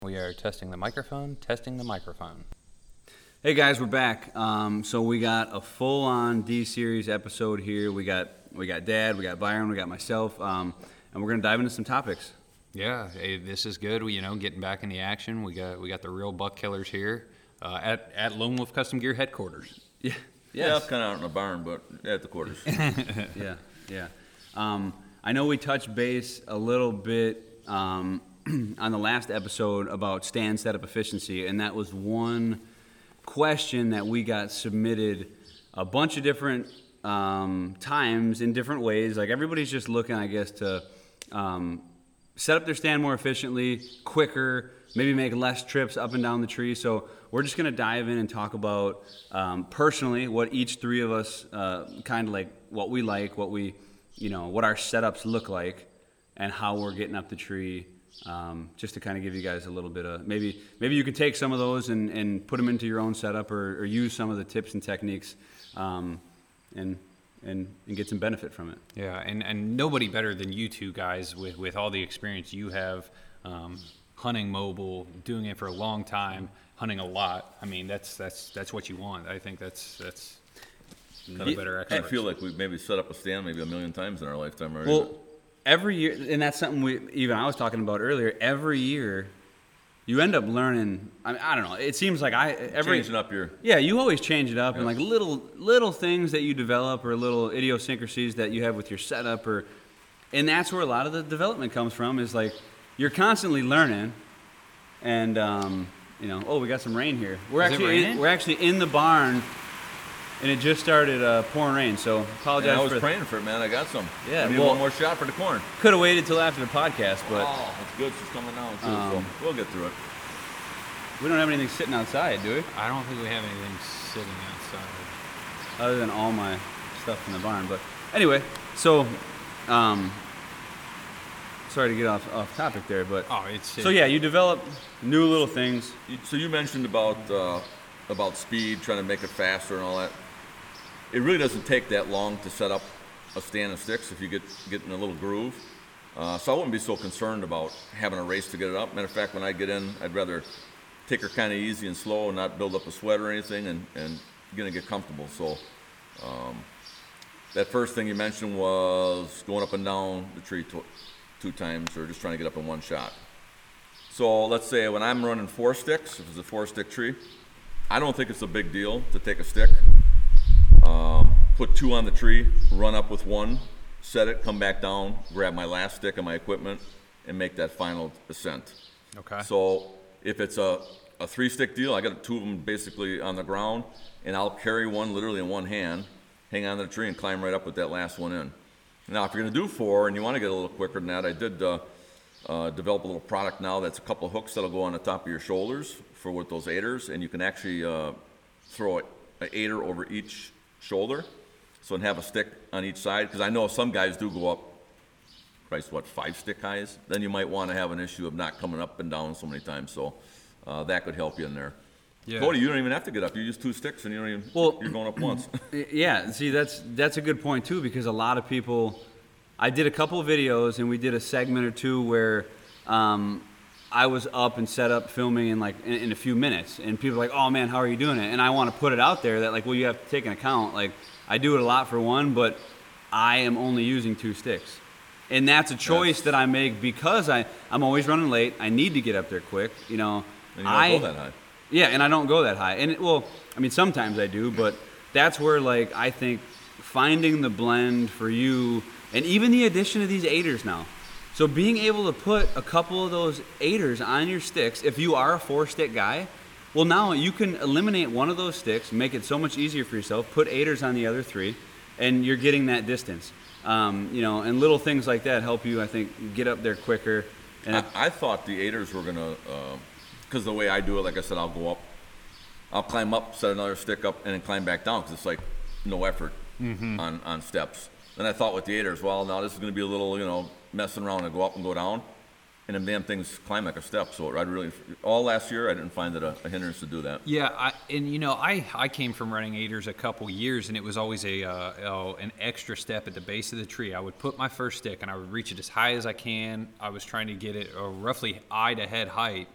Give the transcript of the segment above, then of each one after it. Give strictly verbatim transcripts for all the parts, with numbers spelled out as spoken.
We are testing the microphone, testing the microphone. Hey guys, we're back. Um, so we got a full-on D-Series episode here. We got we got Dad, we got Byron, we got myself, um, and we're gonna dive into some topics. Yeah, hey, this is good. We, you know, getting back in the action. We got we got the real buck killers here uh, at at Lone Wolf Custom Gear headquarters. Yeah, yes. Yeah, kind of out in the barn, but at the quarters. yeah, yeah. Um, I know we touched base a little bit. Um, on the last episode about stand setup efficiency, and that was one question that we got submitted a bunch of different um, times in different ways. Like everybody's just looking, I guess, to um, set up their stand more efficiently, quicker, maybe make less trips up and down the tree. So we're just going to dive in and talk about um, personally what each three of us uh, kind of like, what we like, what we, you know, what our setups look like, and how we're getting up the tree. Um, just to kind of give you guys a little bit of, maybe maybe you could take some of those and, and put them into your own setup or, or use some of the tips and techniques um, and, and and get some benefit from it. Yeah, and, and nobody better than you two guys with, with all the experience you have um, hunting mobile, doing it for a long time, hunting a lot. I mean, that's that's that's what you want. I think that's that's no better experts. I feel like we've maybe set up a stand maybe a million times in our lifetime already. Well, every year, and that's something we even I was talking about earlier. Every year, you end up learning. I mean, I don't know. It seems like I every changing up your yeah. You always change it up, yeah. and like little little things that you develop or little idiosyncrasies that you have with your setup, or and that's where a lot of the development comes from. Is like you're constantly learning, and um, you know. Oh, we got some rain here. We're Is actually it in, we're actually in the barn. And it just started uh, pouring rain, so apologize yeah, I was for praying for it, man. I got some. Yeah, I need well, one more shot for the corn. Could have waited till after the podcast, but Oh, that's good. She's coming down, too, Um, so we'll get through it. we don't have anything sitting outside, do we? I don't think we have anything sitting outside. Other than all my stuff in the barn. But anyway, so um, sorry to get off, off topic there, but Oh, it's so yeah, you develop new little things. You- So you mentioned about uh, about speed, trying to make it faster and all that. It really doesn't take that long to set up a stand of sticks if you get, get in a little groove. Uh, so I wouldn't be so concerned about having a race to get it up. Matter of fact, when I get in, I'd rather take her kind of easy and slow and not build up a sweat or anything and, and gonna get comfortable. So um, that first thing you mentioned was going up and down the tree tw- two times or just trying to get up in one shot. So let's say when I'm running four sticks, if it's a four stick tree, I don't think it's a big deal to take a stick, um, put two on the tree, run up with one, set it, come back down, grab my last stick and my equipment, and make that final ascent. Okay. So if it's a, a three stick deal, I got two of them basically on the ground, and I'll carry one literally in one hand, hang on to the tree, and climb right up with that last one in. Now, if you're going to do four and you want to get a little quicker than that, I did uh, uh, develop a little product now that's a couple of hooks that'll go on the top of your shoulders for with those aiders, and you can actually uh, throw an aider over each shoulder, so and have a stick on each side. Because I know some guys do go up, Christ, what, five stick highs? Then you might want to have an issue of not coming up and down so many times. So uh, that could help you in there. Yeah. Cody, you don't even have to get up. You use two sticks and you don't even. Well, you're going up once. Yeah, see, that's that's a good point too, because a lot of people. I did a couple of videos and we did a segment or two where um, I was up and set up filming in like in, in a few minutes, and people are like, "Oh man, how are you doing it?" And I want to put it out there that like, well, you have to take an account. Like, I do it a lot for one, but I am only using two sticks, and that's a choice That's- that I make because I I'm always running late. I need to get up there quick, you know. And you don't I, go that high. Yeah, and I don't go that high. And it, well, I mean, sometimes I do, but that's where like I think finding the blend for you, and even the addition of these aiders now. So being able to put a couple of those aiders on your sticks, if you are a four-stick guy, well, now you can eliminate one of those sticks, make it so much easier for yourself, put aiders on the other three, and you're getting that distance. Um, you know, and little things like that help you, I think, get up there quicker. And I, I thought the aiders were gonna, because the way I do it, like I said, I'll go up, I'll climb up, set another stick up, and then climb back down because it's like no effort Mm-hmm. on, on steps. Then I thought with the aiders, well, now this is gonna be a little, you know, messing around and go up and go down, and them damn things climb like a step. So I'd really, all last year, I didn't find it a, a hindrance to do that. Yeah, I, and you know, I, I came from running aiders a couple years, and it was always a uh, oh, an extra step at the base of the tree. I would put my first stick, and I would reach it as high as I can. I was trying to get it uh, roughly eye to head height,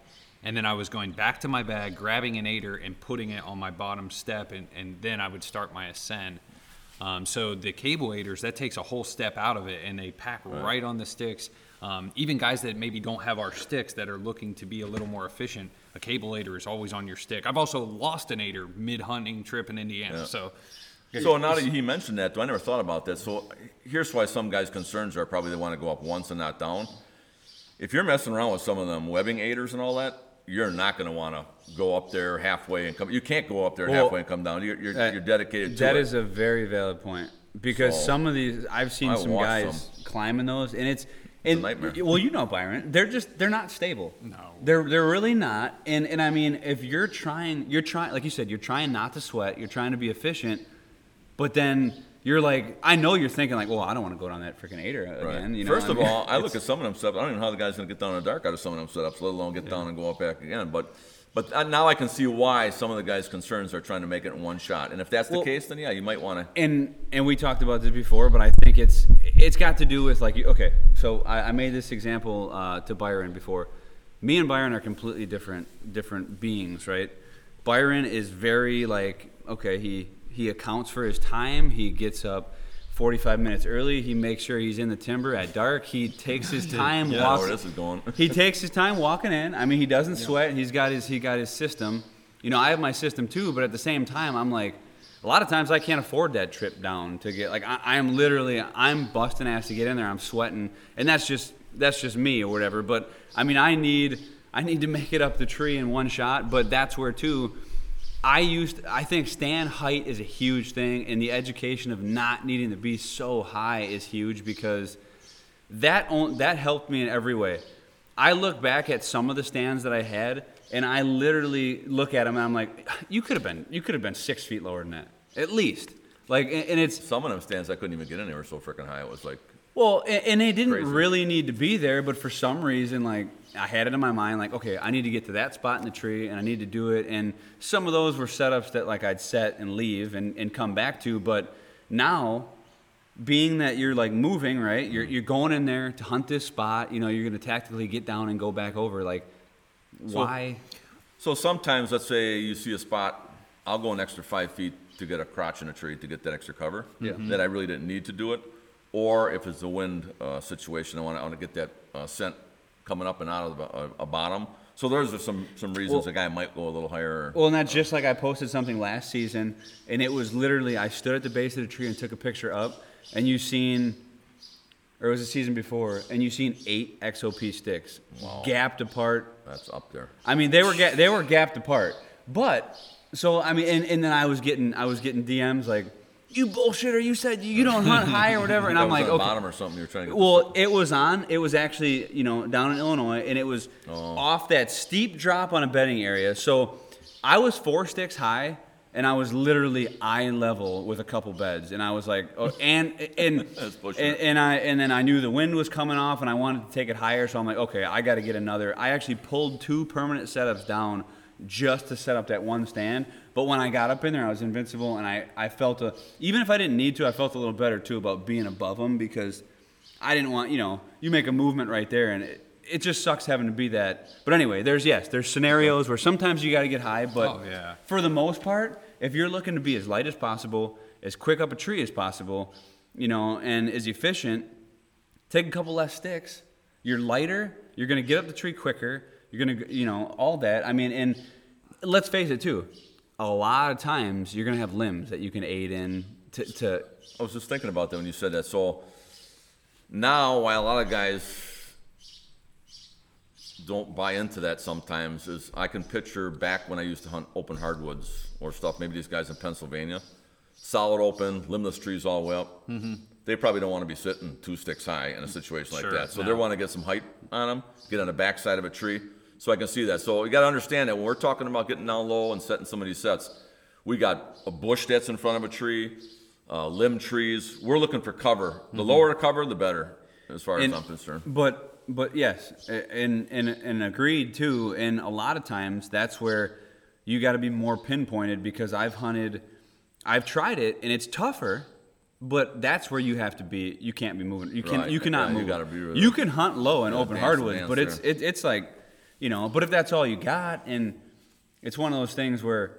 and then I was going back to my bag, grabbing an aider and putting it on my bottom step, and, and then I would start my ascend. Um, so the cable aiders, that takes a whole step out of it, and they pack right, right on the sticks. Um, even guys that maybe don't have our sticks that are looking to be a little more efficient, a cable aider is always on your stick. I've also lost an aider mid-hunting trip in Indiana. Yeah. So so now that he mentioned that, though, I never thought about that. So here's why some guys' concerns are probably they want to go up once and not down. If you're messing around with some of them webbing aiders and all that, you're not going to want to go up there halfway and come. You can't go up there well, halfway and come down. You're, you're, uh, you're dedicated to that it. That is a very valid point because So, some of these I've seen I some watched guys some. climbing those, and it's a and, nightmare. Well, you know, Byron, they're just they're not stable. No. they're they're really not. And and I mean, if you're trying, you're trying, like you said, you're trying not to sweat. You're trying to be efficient, but then you're like, I know you're thinking like, well, I don't want to go down that freaking aider Right. again. You know, First I of mean, all, I look it's- at some of them setups. I don't even know how the guy's going to get down in the dark out of some of them setups, let alone get down and go up back again. But but uh, now I can see why some of the guys' concerns are trying to make it in one shot. And if that's the Well, case, then yeah, you might want to. and and we talked about this before, but I think it's it's got to do with like you- okay. So I, I made this example uh, to Byron before. Me and Byron are completely different different beings, right? Byron is very like okay. He he accounts for his time. He gets up forty-five minutes early. He makes sure he's in the timber at dark. He takes his time Yeah, walking. where this is going. He takes his time walking in. I mean, he doesn't sweat. He's got his he got his system. You know, I have my system too, but at the same time, I'm like, a lot of times I can't afford that trip down to get like I, I am literally I'm busting ass to get in there. I'm sweating, and that's just that's just me or whatever. But I mean, I need I need to make it up the tree in one shot. But that's where too. I used I think stand height is a huge thing, and the education of not needing to be so high is huge because that on, that helped me in every way. I look back at some of the stands that I had, and I literally look at them and I'm like, you could have been you could have been six feet lower than that at least. Like, and and it's Some of them stands I couldn't even get in. They were so freaking high. It was like, well, and, and they didn't Crazy. really need to be there, but for some reason, like I had it in my mind, like, okay, I need to get to that spot in the tree, and I need to do it. And some of those were setups that like I'd set and leave and, and come back to. But now, being that you're like moving, right? You're you're going in there to hunt this spot. You know, you're going to tactically get down and go back over. Like, why? so sometimes, let's say you see a spot, I'll go an extra five feet to get a crotch in a tree to get that extra cover. Yeah. That I really didn't need to do it. Or if it's a wind uh, situation, I want to I want to get that uh, scent coming up and out of the, a, a bottom. So those are some some reasons Well- a guy might go a little higher. Well, and that's just like I posted something last season, and it was literally I stood at the base of the tree and took a picture up, and you seen, or it was the season before, and you seen eight X O P sticks Wow. gapped apart. That's up there. I mean, they were ga- they were gapped apart, but so I mean, and, and then I was getting I was getting D Ms like, you bullshitter, you said you don't hunt high or whatever, and That I'm was like, on the okay. bottom or something. You're trying to get. Well, it was on. It was actually, you know, down in Illinois, and it was Oh. off that steep drop on a bedding area. So I was four sticks high, and I was literally eye level with a couple beds, and I was like, oh, and and That's pushing and, it. and I and then I knew the wind was coming off, and I wanted to take it higher, so I'm like, okay, I got to get another. I actually pulled two permanent setups down just to set up that one stand. But when I got up in there, I was invincible, and I, I felt a, even if I didn't need to, I felt a little better too about being above them because I didn't want, you know, you make a movement right there, and it, it just sucks having to be that. But anyway, there's, yes, there's scenarios where sometimes you got to get high, but Oh, yeah. for the most part, if you're looking to be as light as possible, as quick up a tree as possible, you know, and as efficient, take a couple less sticks. You're lighter, you're going to get up the tree quicker, you're going to, you know, all that. I mean, and let's face it too, a lot of times you're going to have limbs that you can aid in to, to I was just thinking about that when you said that. So now, while a lot of guys don't buy into that sometimes, is I can picture back when I used to hunt open hardwoods or stuff, maybe these guys in Pennsylvania, solid open, limbless trees all the way up. Mm-hmm. They probably don't want to be sitting two sticks high in a situation like Sure, that. So no. they want to get some height on them, get on the backside of a tree. So I can see that. So you got to understand that when we're talking about getting down low and setting some of these sets, we got a bush that's in front of a tree, uh, limb trees. We're looking for cover. The lower the cover, the better, as far And- as I'm concerned. But but yes, and and and agreed too. And a lot of times that's where you got to be more pinpointed because I've hunted, I've tried it, and it's tougher. But that's where you have to be. You can't be moving. You can Right. you cannot Yeah, you move. gotta be really- You can hunt low in Yeah, open advanced hardwoods, advanced but it's there. it, it's like you know, but if that's all you got, and it's one of those things where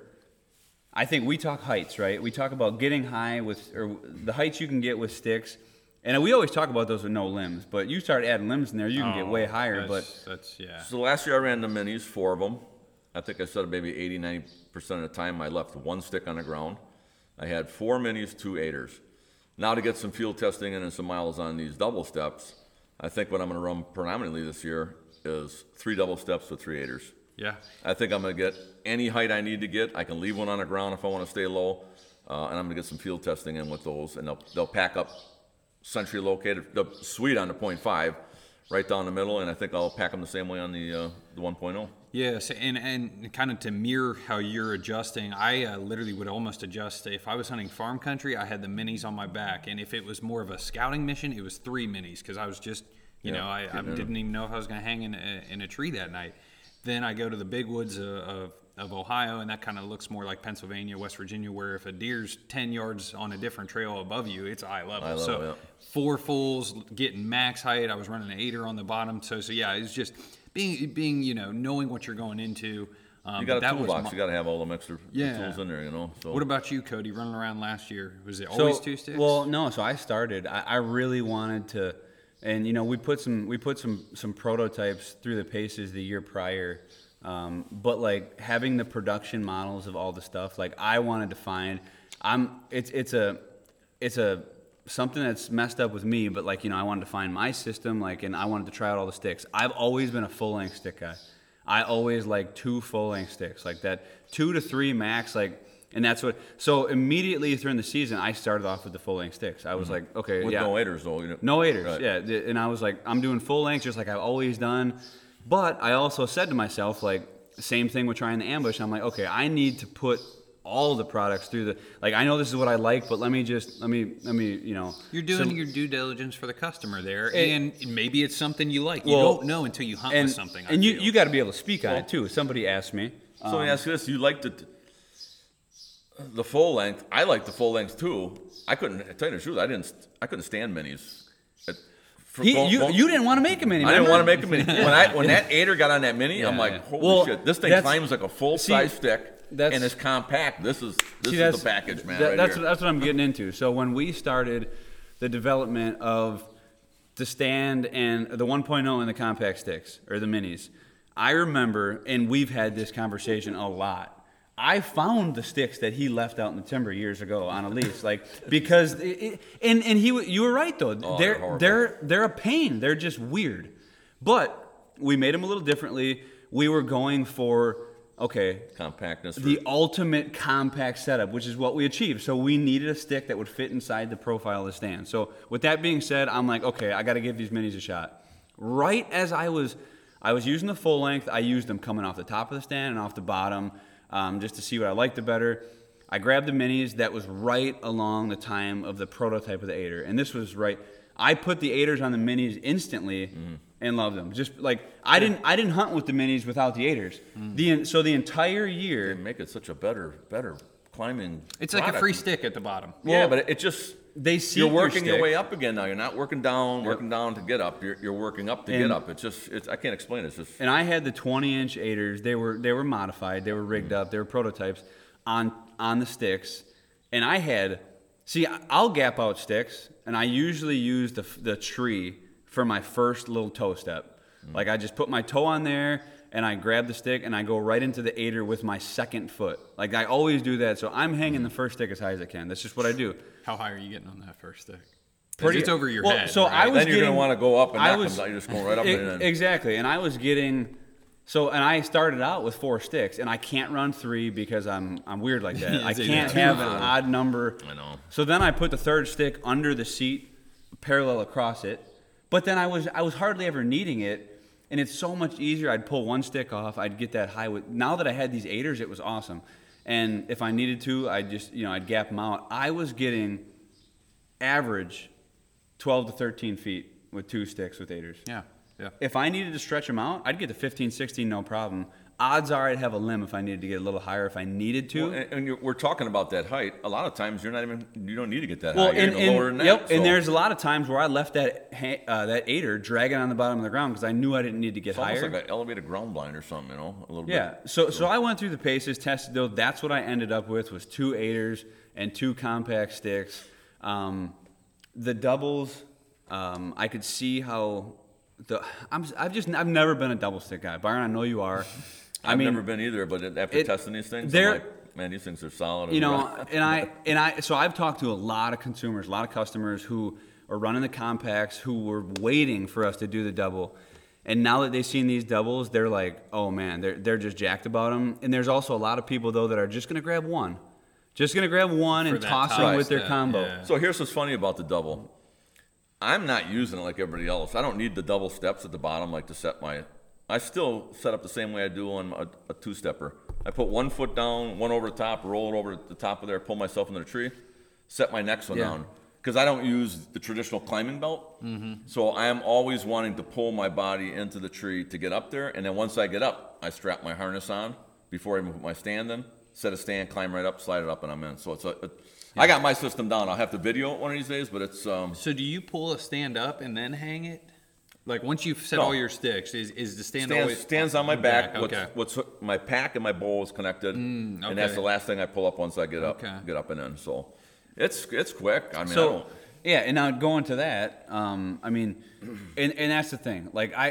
I think we talk heights, right? We talk about getting high with, or the heights you can get with sticks. And we always talk about those with no limbs, but you start adding limbs in there, you can get way higher. That's, But that's, yeah. So last year I ran the minis, four of them. I think I said maybe eighty, ninety percent of the time I left one stick on the ground. I had four minis, two eighters. Now to get some field testing in and some miles on these double steps, I think what I'm going to run predominantly this year is three double steps with three eighters. Yeah. I think I'm going to get any height I need to get. I can leave one on the ground if I want to stay low, uh, and I'm going to get some field testing in with those, and they'll, they'll pack up century located, the sweet on the point five, right down the middle, and I think I'll pack them the same way on the uh, the one point oh. Yes, and, and kind of to mirror how you're adjusting, I uh, literally would almost adjust. If I was hunting farm country, I had the minis on my back, and if it was more of a scouting mission, it was three minis because I was just, you Yeah, know, I, I didn't even know if I was going to hang in a, in a tree that night. Then I go to the big woods of, of, of Ohio, and that kind of looks more like Pennsylvania, West Virginia, where if a deer's ten yards on a different trail above you, it's eye level. Eye level, so yeah. four fulls, getting max height. I was running an eighter on the bottom. So, so yeah, it's just being, being, you know, knowing what you're going into. Um, You got but a that was toolbox. my- You got to have all them extra Yeah. tools in there, you know. So What about you, Cody? Running around last year, was it always so, two sticks? Well, no. So I started. I, I really wanted to, and you know, we put some we put some some prototypes through the paces the year prior. Um, but like having the production models of all the stuff, like I wanted to find, I'm it's it's a it's a something that's messed up with me. But like you know, I wanted to find my system, like, and I wanted to try out all the sticks. I've always been a full length stick guy. I always like two full length sticks, like that two to three max, like. And that's what. So immediately during the season, I started off with the full length sticks. I was Mm-hmm. like, okay, with yeah, no eighters though, you know. no eighters, Right. yeah. th- And I was like, I'm doing full length just like I've always done. But I also said to myself, like, same thing with trying the ambush. I'm like, okay, I need to put all the products through the. Like, I know this is what I like, but let me just let me let me you know. You're doing so- your due diligence for the customer there, And- and maybe it's something you like. You Well, don't know until you hunt and with something. I and you feel. you got to be able to speak on it too. Somebody asked me. So let me um, ask you this: you liked it, the full length. I like the full length too. I couldn't I tell you the truth. I didn't. I couldn't stand minis. At- for he, going- you going- you didn't want to make them any. I didn't remember? want to make a mini. When I when that eighter got on that mini, I'm Yeah, like, yeah. holy Well, shit! This thing that's- climbs like a full see, size stick, that's- and it's compact. This is this See, is that's- the package, man. that- right that's here. what, that's what I'm getting into. So when we started the development of the stand and the one point oh and the compact sticks or the minis, I remember, and we've had this conversation a lot. I found the sticks that he left out in the timber years ago on a lease, like because it, it, and and he you were right though. Oh, they're they're horrible. they're they're a pain. They're just weird, but we made them a little differently. We were going for okay. compactness. For, The ultimate compact setup, which is what we achieved. So we needed a stick that would fit inside the profile of the stand. So with that being said, I'm like, okay, I got to give these minis a shot. Right as I was, I was using the full length. I used them coming off the top of the stand and off the bottom, um, just to see what I liked the better. I grabbed the minis. That was right along the time of the prototype of the eighter, and this was right. I put the eighters on the minis instantly Mm-hmm. and loved them. Just like I didn't, I didn't hunt with the minis without the eighters. Mm. The so the entire year. they make it such a better better climbing. it's like a product. free stick at the bottom. Yeah, Well, but it, it just they see you're your working your, stick. way up again now. You're not working down, working down to get up. You're, you're working up to And- get up. It's just it's I can't explain it. It's just And I had the twenty inch eighters. They were they were modified. They were rigged up. They were prototypes on on the sticks. And I had see I'll gap out sticks, and I usually use the the tree for my first little toe step. Like I just put my toe on there, and I grab the stick, and I go right into the eighter with my second foot. Like I always do that. So I'm hanging the first stick as high as I can. That's just what I do. How high are you getting on that first stick? 'Cause Pretty- it's over your well, head. so right? I was then you're getting- gonna want to go up, and I that was- comes out. You're just going right up E- and then. Exactly, and I was getting so, and I started out with four sticks, and I can't run three because I'm I'm weird like that. I It's either can't too have an odd. odd number. I know. So then I put the third stick under the seat, parallel across it. But then I was I was hardly ever needing it, and it's so much easier. I'd pull one stick off, I'd get that high with. Now that I had these eighters, it was awesome. And if I needed to, I'd just you know I'd gap them out. I was getting average twelve to thirteen feet with two sticks with eighters. yeah, yeah. If I needed to stretch them out, I'd get to fifteen, sixteen, no problem. odds are I'd have a limb if I needed to get a little higher if I needed to. Well, and, and you're, we're talking about that height. A lot of times you're not even you don't need to get that Well, high. You're and, even and- lower than that. yep, so- and there's a lot of times where I left that ha- uh, that aider dragging on the bottom of the ground because I knew I didn't need to get it's almost higher. like an elevated ground blind or something, you know, a little Yeah, bit. so so I went through the paces, tested those. That's what I ended up with was two aiders and two compact sticks. Um, the doubles, um, I could see how the I'm I've just I've never been a double stick guy. Byron, I know you are. I I've mean, never been either, but after it- testing these things, they're- I'm like, man, these things are solid. you and know, right. and I and I so I've talked to a lot of consumers, a lot of customers who are running the compacts who were waiting for us to do the double. And now that they've seen these doubles, they're like, oh man, they're they're just jacked about them. And there's also a lot of people though that are just gonna grab one, just gonna grab one For and that toss top them with their step, combo. yeah. So here's what's funny about the double. I'm not using it like everybody else. I don't need the double steps at the bottom like to set my. I still set up the same way I do on a, a two-stepper. I put one foot down, one over the top, roll it over the top of there, pull myself into the tree, set my next one Yeah. down. Because I don't use the traditional climbing belt. Mm-hmm. So I am always wanting to pull my body into the tree to get up there. And then once I get up, I strap my harness on before I even put my stand in, set a stand, climb right up, slide it up, and I'm in. So it's a, a I got my system down. I'll have to video it one of these days, but it's um, So do you pull a stand up and then hang it? Like once you've set No. all your sticks, is, is the stand stands, always stands on my back. Okay. What's, what's my pack and my bowl is connected, and that's okay. the last thing I pull up once I get up, Okay. get up and in. So it's it's quick. I mean, I So don't. yeah, and now going to that, um, I mean, and, and that's the thing. Like I,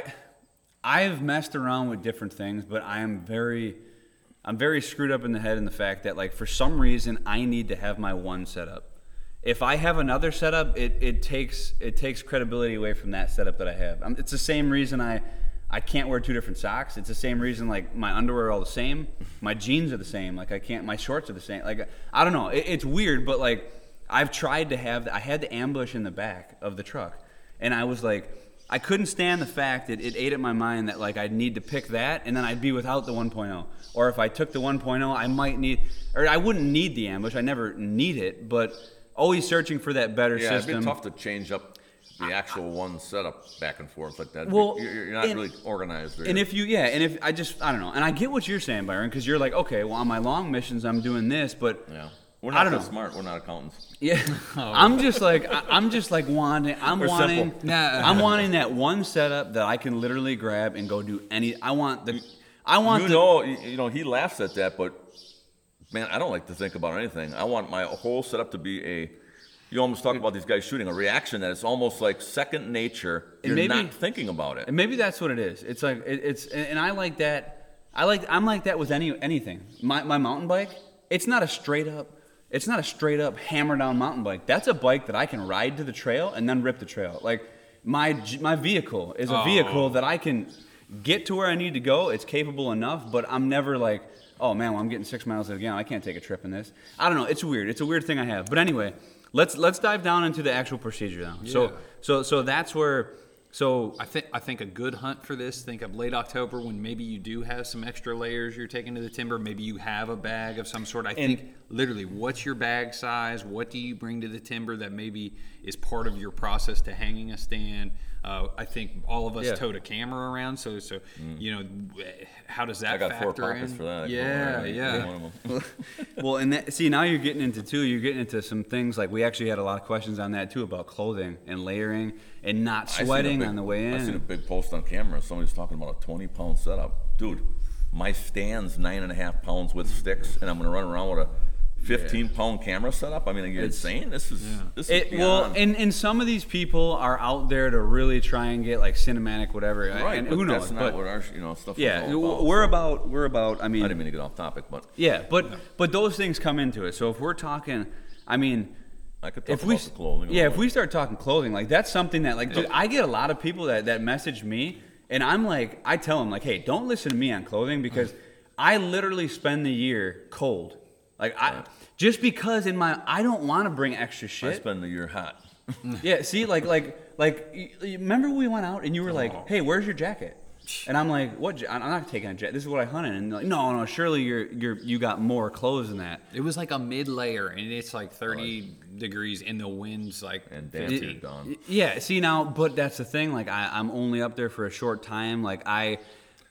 I've messed around with different things, but I am very, I'm very screwed up in the head in the fact that like for some reason I need to have my one setup. If I have another setup, it, it takes it takes credibility away from that setup that I have. Um it's the same reason I. I can't wear two different socks. It's the same reason like my underwear are all the same. My jeans are the same. Like I can't. My shorts are the same. Like I don't know. It, it's weird, but like I've tried to have. I had the ambush in the back of the truck, and I was like, I couldn't stand the fact that it ate at my mind that like I'd need to pick that, and then I'd be without the one point oh. Or if I took the one point oh, I might need, or I wouldn't need the ambush. I never need it, but always searching for that better Yeah, system. it'd be tough to change up the actual one setup back and forth like that. Well, you're, you're not and- really organized. There. And if you, yeah, and if I just, I don't know, and I get what you're saying, Byron, because you're like, okay, well, on my long missions, I'm doing this, but yeah, we're I not don't that know. smart. We're not accountants. yeah, I'm just like, I, I'm just like wanting, I'm We're wanting, simple. Nah. I'm wanting that one setup that I can literally grab and go do any. I want the, I want You the, know, you you know, he laughs at that, but man, I don't like to think about anything. I want my whole setup to be a. You almost talk about these guys shooting a reaction that it's almost like second nature. And You're maybe- not thinking about it. and maybe that's what it is. It's like it, it's, and I like that. I like, I'm like that with any anything. My my mountain bike, it's not a straight up. It's not a straight up hammer down mountain bike. That's a bike that I can ride to the trail and then rip the trail. Like my j- my vehicle is a Oh. vehicle that I can get to where I need to go. It's capable enough, but I'm never like, oh man, well, I'm getting six miles again. I can't take a trip in this. I don't know. It's weird. It's a weird thing I have. But anyway, let's let's dive down into the actual procedure now. Yeah. So so so that's where so I think I think a good hunt for this. Think of late October when maybe you do have some extra layers you're taking to the timber. Maybe you have a bag of some sort. I think literally, what's your bag size? What do you bring to the timber that maybe is part of your process to hanging a stand? Uh, I think all of us Yeah. towed a camera around, so so you know, how does that I got four factor pockets in? for that. I can Yeah, wear yeah. one of them. well, and that, see now you're getting into too. You're getting into some things like we actually had a lot of questions on that too about clothing and layering and not I seen a sweating big- on the way I seen a in. big post on camera. Somebody's talking about a twenty pound setup. Dude, my stand's nine and a half pounds with sticks, and I'm going to run around with a fifteen pound camera setup. I mean, are you insane? This is this is It, well, beyond. and, and some of these people are out there to really try and get like cinematic, whatever. right, and but who knows? that's not but what our you know stuff. yeah, is all about, we're so. about we're about. I mean, I didn't mean to get off topic, but yeah, but but those things come into it. So if we're talking, I mean. I could talk If about we, the clothing. a yeah, little if we start talking clothing, like that's something that, like, dude, I get a lot of people that, that message me, and I'm like, I tell them, like, hey, don't listen to me on clothing because I literally spend the year cold. Like, I just because in my, I don't want to bring extra I shit. spend the year hot. Yeah, see, like, like, like, you, you remember we went out and you were like, Oh. hey, where's your jacket? And I'm like, what? ja- I'm not taking a jacket. This is what I hunted. And they're like, no, no, surely you're, you're, you got more clothes than that. It was like a mid layer, and it's like thirty degrees, and the wind's like And damn fifteen. it, done. Yeah, see now, but that's the thing. Like, I, I'm only up there for a short time. Like, I,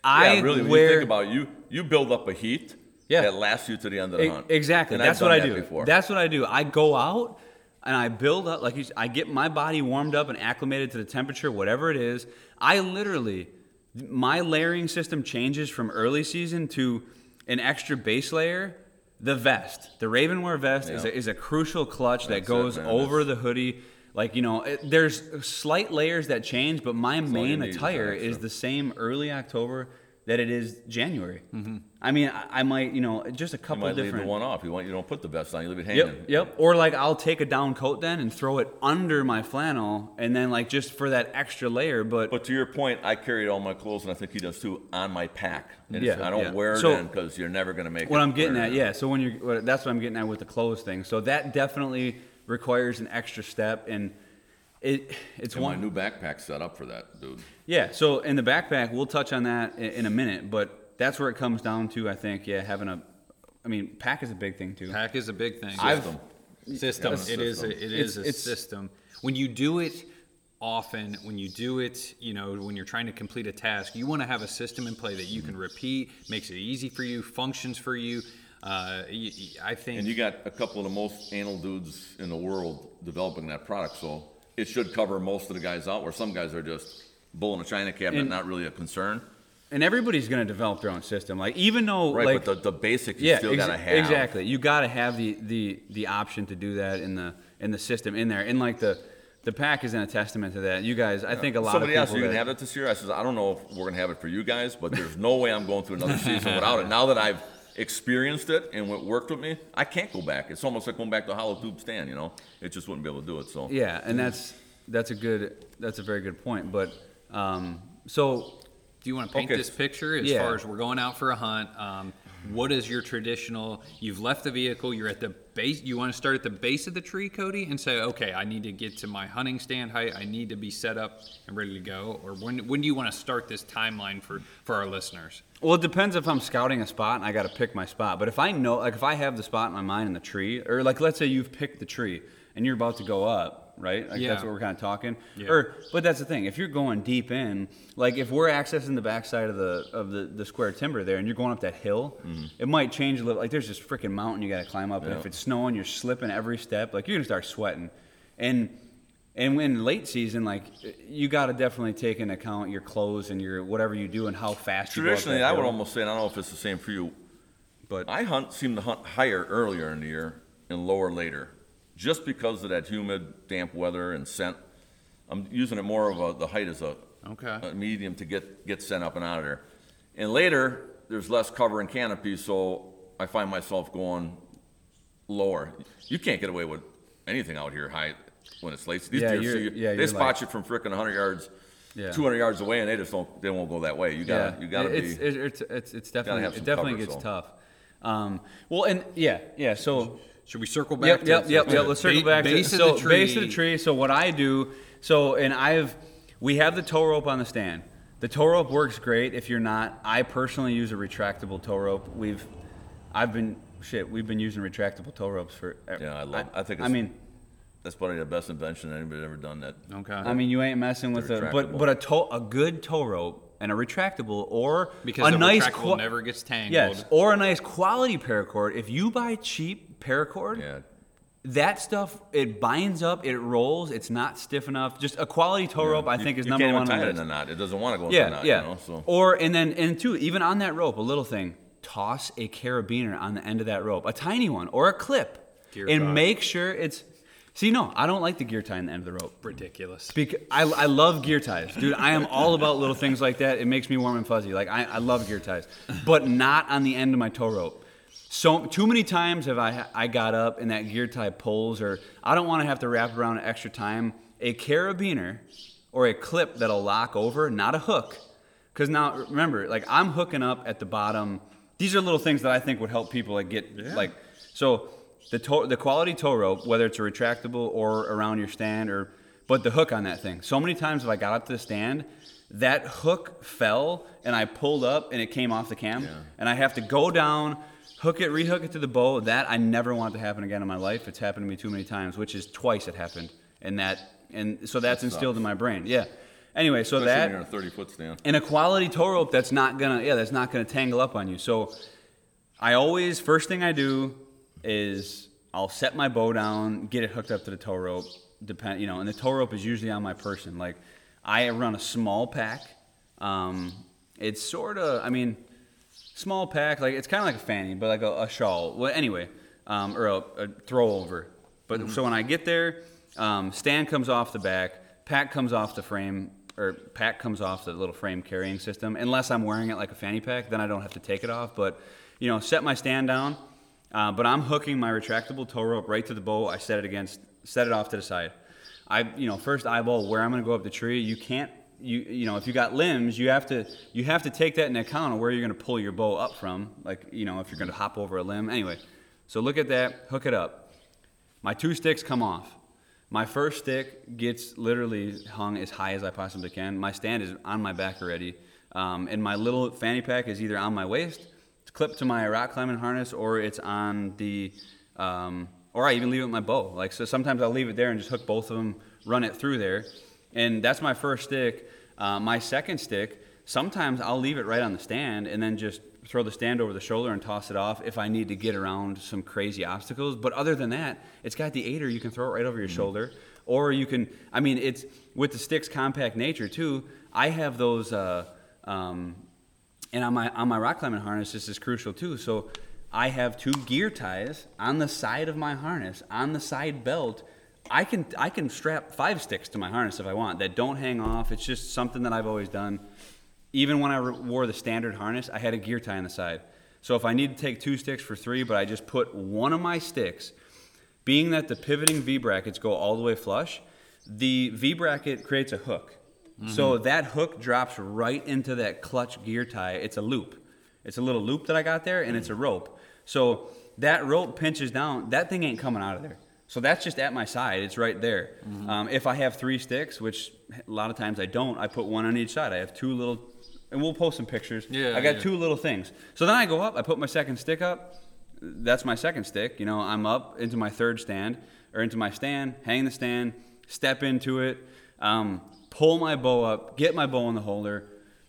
I yeah, really, when wear, you think about it, you, you build up a heat Yeah. that lasts you to the end of the E- hunt. Exactly. And That's I've what I done that do. Before. That's what I do. I go out and I build up, like you, s- I get my body warmed up and acclimated to the temperature, whatever it is. I literally, my layering system changes from early season to an extra base layer. The vest, the Ravenwear vest, is, Yeah. a, is a crucial clutch that That's it, goes man. over That's- the hoodie. Like, you know, it, there's slight layers that change, but my all you main need is attire extra. is the same early October that it is January. I mean, I, I might, you know, just a You couple might leave different. the one off. You want you don't put the vest on. You leave it hanging. Yep, yep. Or like I'll take a down coat then and throw it under my flannel, and then like just for that extra layer. But, But to your point, I carried all my clothes, and I think he does too, on my pack. And it's- Yeah, I don't yeah. wear it So, in because you're never going to make what it. I'm getting wearing at, it. yeah. So when you're, what- that's what I'm getting at with the clothes thing. So that definitely requires an extra step, and it it's And my one. new backpack's set up for that, dude. Yeah. So in the backpack, we'll touch on that in, in a minute, but that's where it comes down to. I think, yeah, having a, I mean, pack is a big thing too. Pack is a big thing. System. System. Yes, It is. system. A, it It's- is a it's- system. When you do it often, when you do it, you know, when you're trying to complete a task, you want to have a system in play that you can repeat, makes it easy for you, functions for you. Uh, y- y- I think. And you got a couple of the most anal dudes in the world developing that product, so it should cover most of the guys out, where some guys are just bull in a china cabinet, And- not really a concern. And everybody's going to develop their own system. Like even though, Right, like, but the, the basics you yeah, still exa- got to have. exactly. You got to have the, the the option to do that in the in the system in there. And like the the pack is in a testament to that. You guys, I think a lot Somebody of asked, people "Are you that- gonna have it this year?" I said, "I don't know if we're gonna have it for you guys, but there's no way I'm going through another season without it. Now that I've experienced it and it worked with me, I can't go back. It's almost like going back to a hollow tube stand. You know, it just wouldn't be able to do it. So Yeah, and that's that's a good that's a very good point. But um, so Do you want to paint Okay. this picture as Yeah. far as we're going out for a hunt? Um, what is your traditional? You've left the vehicle. You're at the base. You want to start at the base of the tree, Cody, and say, okay, I need to get to my hunting stand height. I need to be set up and ready to go. Or when when do you want to start this timeline for for our listeners? well, it depends if I'm scouting a spot and I got to pick my spot. But if I know, like if I have the spot in my mind in the tree, or like let's say you've picked the tree and you're about to go up, right? Like Yeah. that's what we're kind of talking. Yeah. Or, but that's the thing. If you're going deep in, like if we're accessing the backside of the of the, the square timber there, and you're going up that hill, it might change a little. Like there's this freaking mountain you got to climb up, and Yeah. if it's snowing, you're slipping every step. Like you're gonna start sweating, and and when late season, like you got to definitely take into account your clothes and your whatever you do and how fast. you go up traditionally, that I would hill. almost say, and I don't know if it's the same for you, But I hunt seem to hunt higher earlier in the year and lower later, just because of that humid, damp weather and scent. I'm using it more of a, the height as a, Okay. a medium to get get scent up and out of there. And later, there's less cover and canopy, so I find myself going lower. You can't get away with anything out here high when it's late. These Yeah, deer you're- see you, yeah, they you're spot like- you from frickin' one hundred yards, Yeah. two hundred yards away, and they just don't they won't go that way. You gotta you gotta it's, be. It's, it's, it's, it's definitely, have it some definitely cover, gets so. tough. Um, well, and yeah, yeah, so. Should we circle back? Yep, to, yep, yep, to yep. Let's circle ba- back base to of so the tree. base of the tree. So what I do, so and I've we have the tow rope on the stand. The tow rope works great if you're not. I personally use a retractable tow rope. We've, I've been shit. We've been using retractable tow ropes for. Yeah, I love- I think I it's- mean, That's probably the best invention anybody's ever done. That Okay. I mean, you ain't messing with They're a but retractable. but a tow a good tow rope and a retractable or because a the nice retractable qua- never gets tangled. yes or a nice quality paracord. If you buy cheap paracord. yeah. That stuff, it binds up, it rolls, it's not stiff enough. Just a quality tow rope, I You- think, is you number can't one even on tie the it in list. a knot. It doesn't want to go into Yeah, a knot. yeah. You know, so. Or and then and two, even on that rope, a little thing, toss a carabiner on the end of that rope, a tiny one or a clip, Gear and tie. make sure it's. See, no, I don't like the gear tie on the end of the rope. Ridiculous. Because I, I love gear ties, dude. I am all about little things like that. It makes me warm and fuzzy. Like I, I love gear ties, but not on the end of my tow rope. So too many times have I I got up and that gear tie pulls, or I don't want to have to wrap around an extra time. A carabiner or a clip that'll lock over, not a hook. Because now remember, like I'm hooking up at the bottom. These are little things that I think would help people like get like so. The tow, the quality tow rope, whether it's a retractable or around your stand, or but the hook on that thing. So many times if I got up to the stand, that hook fell and I pulled up and it came off the cam, and I have to go down, hook it, rehook it to the bow. That I never want to happen again in my life. It's happened to me too many times, which is twice it happened, and that and so that's That instilled sucks. in my brain. Yeah, Anyway, so Especially when that you're in a thirty foot stand. and a quality tow rope that's not gonna, yeah, that's not gonna tangle up on you. So I always, first thing I do is I'll set my bow down, get it hooked up to the tow rope, depend, you know, and the tow rope is usually on my person. Like I run a small pack. Um, it's sort of, I mean, small pack, like it's kind of like a fanny, but like a, a shawl. Well, anyway, um, or a, a throw over. But mm-hmm. so when I get there, um, stand comes off the back, pack comes off the frame, or pack comes off the little frame carrying system. Unless I'm wearing it like a fanny pack, then I don't have to take it off. But you know, set my stand down. Uh, but I'm hooking my retractable tow rope right to the bow. I set it against, set it off to the side. I, you know, first eyeball where I'm going to go up the tree. You can't, you, you know, if you got limbs, you have to, you have to take that into account of where you're going to pull your bow up from. Like, you know, if you're going to hop over a limb. Anyway, so look at that, hook it up. My two sticks come off. My first stick gets literally hung as high as I possibly can. My stand is on my back already, um, and my little fanny pack is either on my waist, it's clipped to my rock climbing harness, or it's on the, um, or I even leave it with my bow. Like, so sometimes I'll leave it there and just hook both of them, run it through there, and that's my first stick. Uh, my second stick, sometimes I'll leave it right on the stand and then just throw the stand over the shoulder and toss it off if I need to get around some crazy obstacles. But other than that, it's got the aider. You can throw it right over your mm-hmm. shoulder, or you can, I mean, it's with the stick's compact nature too. I have those, uh, um, and on my on my rock climbing harness, this is crucial too. So I have two gear ties on the side of my harness, on the side belt. I can I can strap five sticks to my harness if I want that don't hang off. It's just something that I've always done. Even when I wore the standard harness, I had a gear tie on the side. So if I need to take two sticks for three, but I just put one of my sticks, being that the pivoting V-brackets go all the way flush, the V-bracket creates a hook. Mm-hmm. So that hook drops right into that clutch gear tie. It's a loop. It's a little loop that I got there, and it's a rope. So that rope pinches down. That thing ain't coming out of there. So that's just at my side. It's right there. Mm-hmm. Um, if I have three sticks, which a lot of times I don't, I put one on each side. I have two little... And we'll post some pictures. Yeah, I got yeah. two little things. So then I go up, I put my second stick up. That's my second stick. You know, I'm up into my third stand, or into my stand, hang the stand, step into it, um, pull my bow up, get my bow in the holder.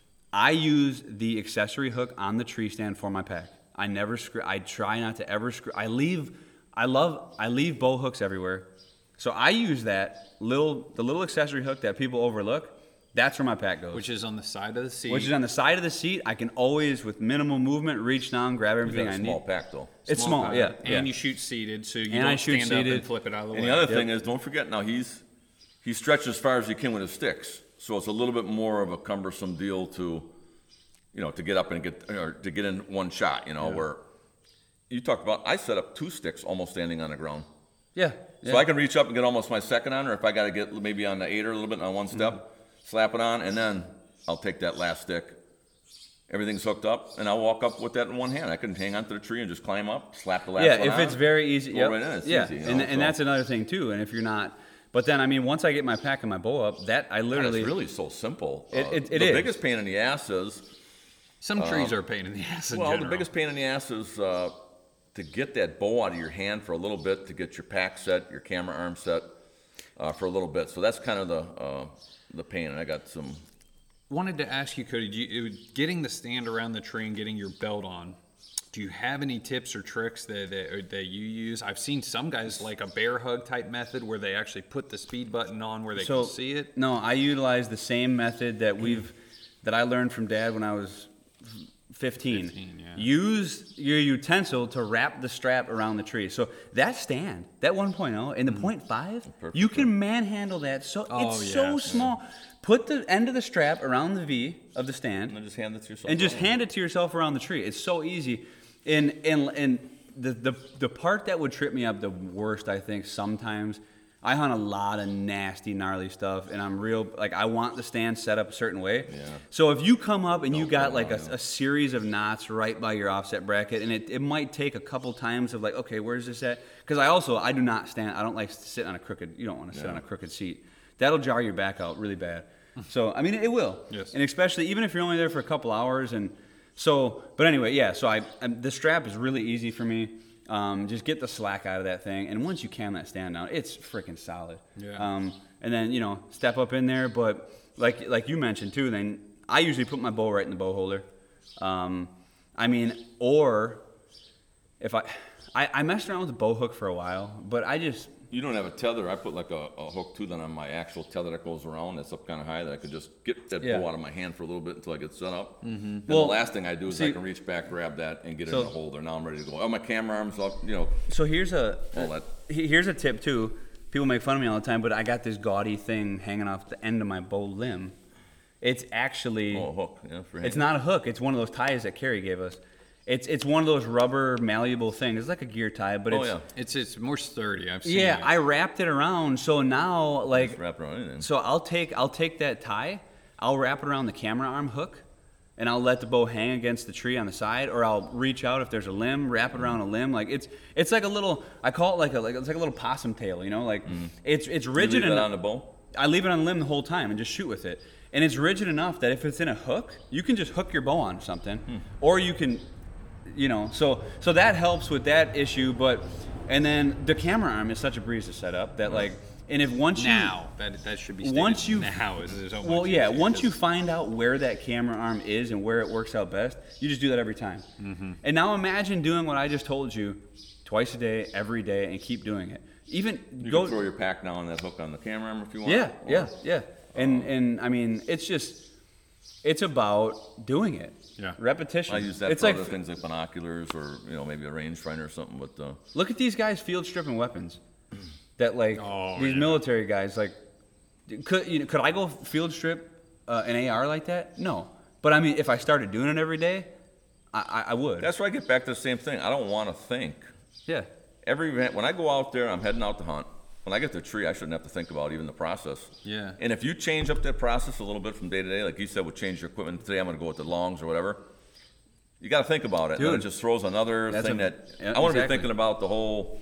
I use the accessory hook on the tree stand for my pack. I never screw, I try not to ever screw, I leave, I love, I leave bow hooks everywhere. So I use that little, the little accessory hook that people overlook. That's where my pack goes. Which is on the side of the seat. Which is on the side of the seat. I can always, with minimal movement, reach down, grab everything I need. It's a small pack, though. It's small, small yeah. And yeah. you shoot seated, so you and don't stand seated. up and flip it out of the way. And the other yep. thing is, don't forget, now he's he stretches as far as he can with his sticks. So it's a little bit more of a cumbersome deal to, you know, to get up and get, or to get in one shot, you know, yeah. where you talked about, I set up two sticks almost standing on the ground. Yeah. So yeah. I can reach up and get almost my second on, or if I got to get maybe on the eighter a little bit on one step. Mm-hmm. Slap it on, and then I'll take that last stick. Everything's hooked up, and I'll walk up with that in one hand. I can hang onto the tree and just climb up, slap the last yeah, one on. Yeah, if it's very easy. Go yep. right in, it's yeah, easy. You know, and, and so. that's another thing, too. And if you're not... But then, I mean, once I get my pack and my bow up, that I literally... It's really so simple. It, uh, it, it the is. biggest pain in the ass is... Some trees uh, are a pain in the ass in Well, general. the biggest pain in the ass is uh, to get that bow out of your hand for a little bit, to get your pack set, your camera arm set uh, for a little bit. So that's kind of the uh, the pain, and I got some... Wanted to ask you, Cody, do you, getting the stand around the tree and getting your belt on, do you have any tips or tricks that, that that you use? I've seen some guys like a bear hug type method where they actually put the speed button on where they so, can see it. No, I utilize the same method that we've that I learned from Dad when I was fifteen. fifteen yeah. Use your utensil to wrap the strap around the tree. So that stand, that one point oh and the mm. point five, you can manhandle that. So oh, it's yeah. so small. Put the end of the strap around the V of the stand, and then just hand it to yourself. And just hand it to yourself around the tree. It's so easy. And and and the the the part that would trip me up the worst, I think, sometimes. I hunt a lot of nasty, gnarly stuff, and I'm real, like, I want the stand set up a certain way. Yeah. So if you come up and Don't you got, like, a, on, a series of knots right by your offset bracket, and it, it might take a couple times of, like, okay, where's this at? Because I also, I do not stand, I don't like to sit on a crooked, you don't want to sit yeah. on a crooked seat. That'll jar your back out really bad. So, I mean, it will. Yes. And especially, even if you're only there for a couple hours, and so, but anyway, yeah, so I, I the strap is really easy for me. Um, just get the slack out of that thing, and once you cam that stand down, it's freaking solid. Yeah. Um, and then, you know, step up in there, but like like you mentioned too, then I usually put my bow right in the bow holder. Um, I mean, or if I, I I messed around with the bow hook for a while, but I just You don't have a tether. I put like a, a hook too, then on my actual tether that goes around that's up kind of high that I could just get that Yeah. bow out of my hand for a little bit until I get set up. Mm-hmm. Then Well, the last thing I do is I see- can reach back, grab that, and get it So- in the holder. Now I'm ready to go. Oh, my camera arms up, you know, so here's a all that. he- here's a tip too. People make fun of me all the time, but I got this gaudy thing hanging off the end of my bow limb. It's actually Oh, a hook, yeah, for it's hanging. not a hook. It's one of those ties that Carrie gave us. It's it's one of those rubber malleable things. It's like a gear tie, but Oh, it's yeah. It's it's more sturdy. I've seen yeah. it. I wrapped it around, so now like Just wrap around anything. so I'll take I'll take that tie, I'll wrap it around the camera arm hook, and I'll let the bow hang against the tree on the side, or I'll reach out if there's a limb, wrap it around a limb. Like it's it's like a little I call it like a like it's like a little possum tail, you know, like it's it's You rigid leave that enough. on the bow? I leave it on the limb the whole time and just shoot with it. And it's rigid enough that if it's in a hook, you can just hook your bow on something, Hmm. or you can, you know, so so that helps with that issue. But and then the camera arm is such a breeze to set up that like, and if once you now that that should be stated once you now is is so well much yeah easier, once you 'cause- find out where that camera arm is and where it works out best, you just do that every time. Mm-hmm. And now imagine doing what I just told you twice a day, every day, and keep doing it. Even You go can throw your pack now on that hook on the camera arm if you want. yeah, or- yeah, yeah. And and I mean, it's just it's about doing it. Yeah. Repetition. I use that It's for like other things like binoculars or, you know, maybe a rangefinder or something, but, uh, look at these guys field stripping weapons. That like Oh, these yeah. military guys like could you know, could I go field strip uh, an A R like that? No. But I mean, if I started doing it every day, I, I, I would. that's where I get back to the same thing. I don't want to think. yeah. Every event, when I go out there, I'm heading out to hunt. When I get to the tree, I shouldn't have to think about even the process. Yeah. And if you change up that process a little bit from day to day, like you said, would change your equipment. Today I'm going to go with the longs or whatever. You got to think about it. And then it Dude, just throws another that's thing a- that yeah, I want to be exactly. thinking about the whole.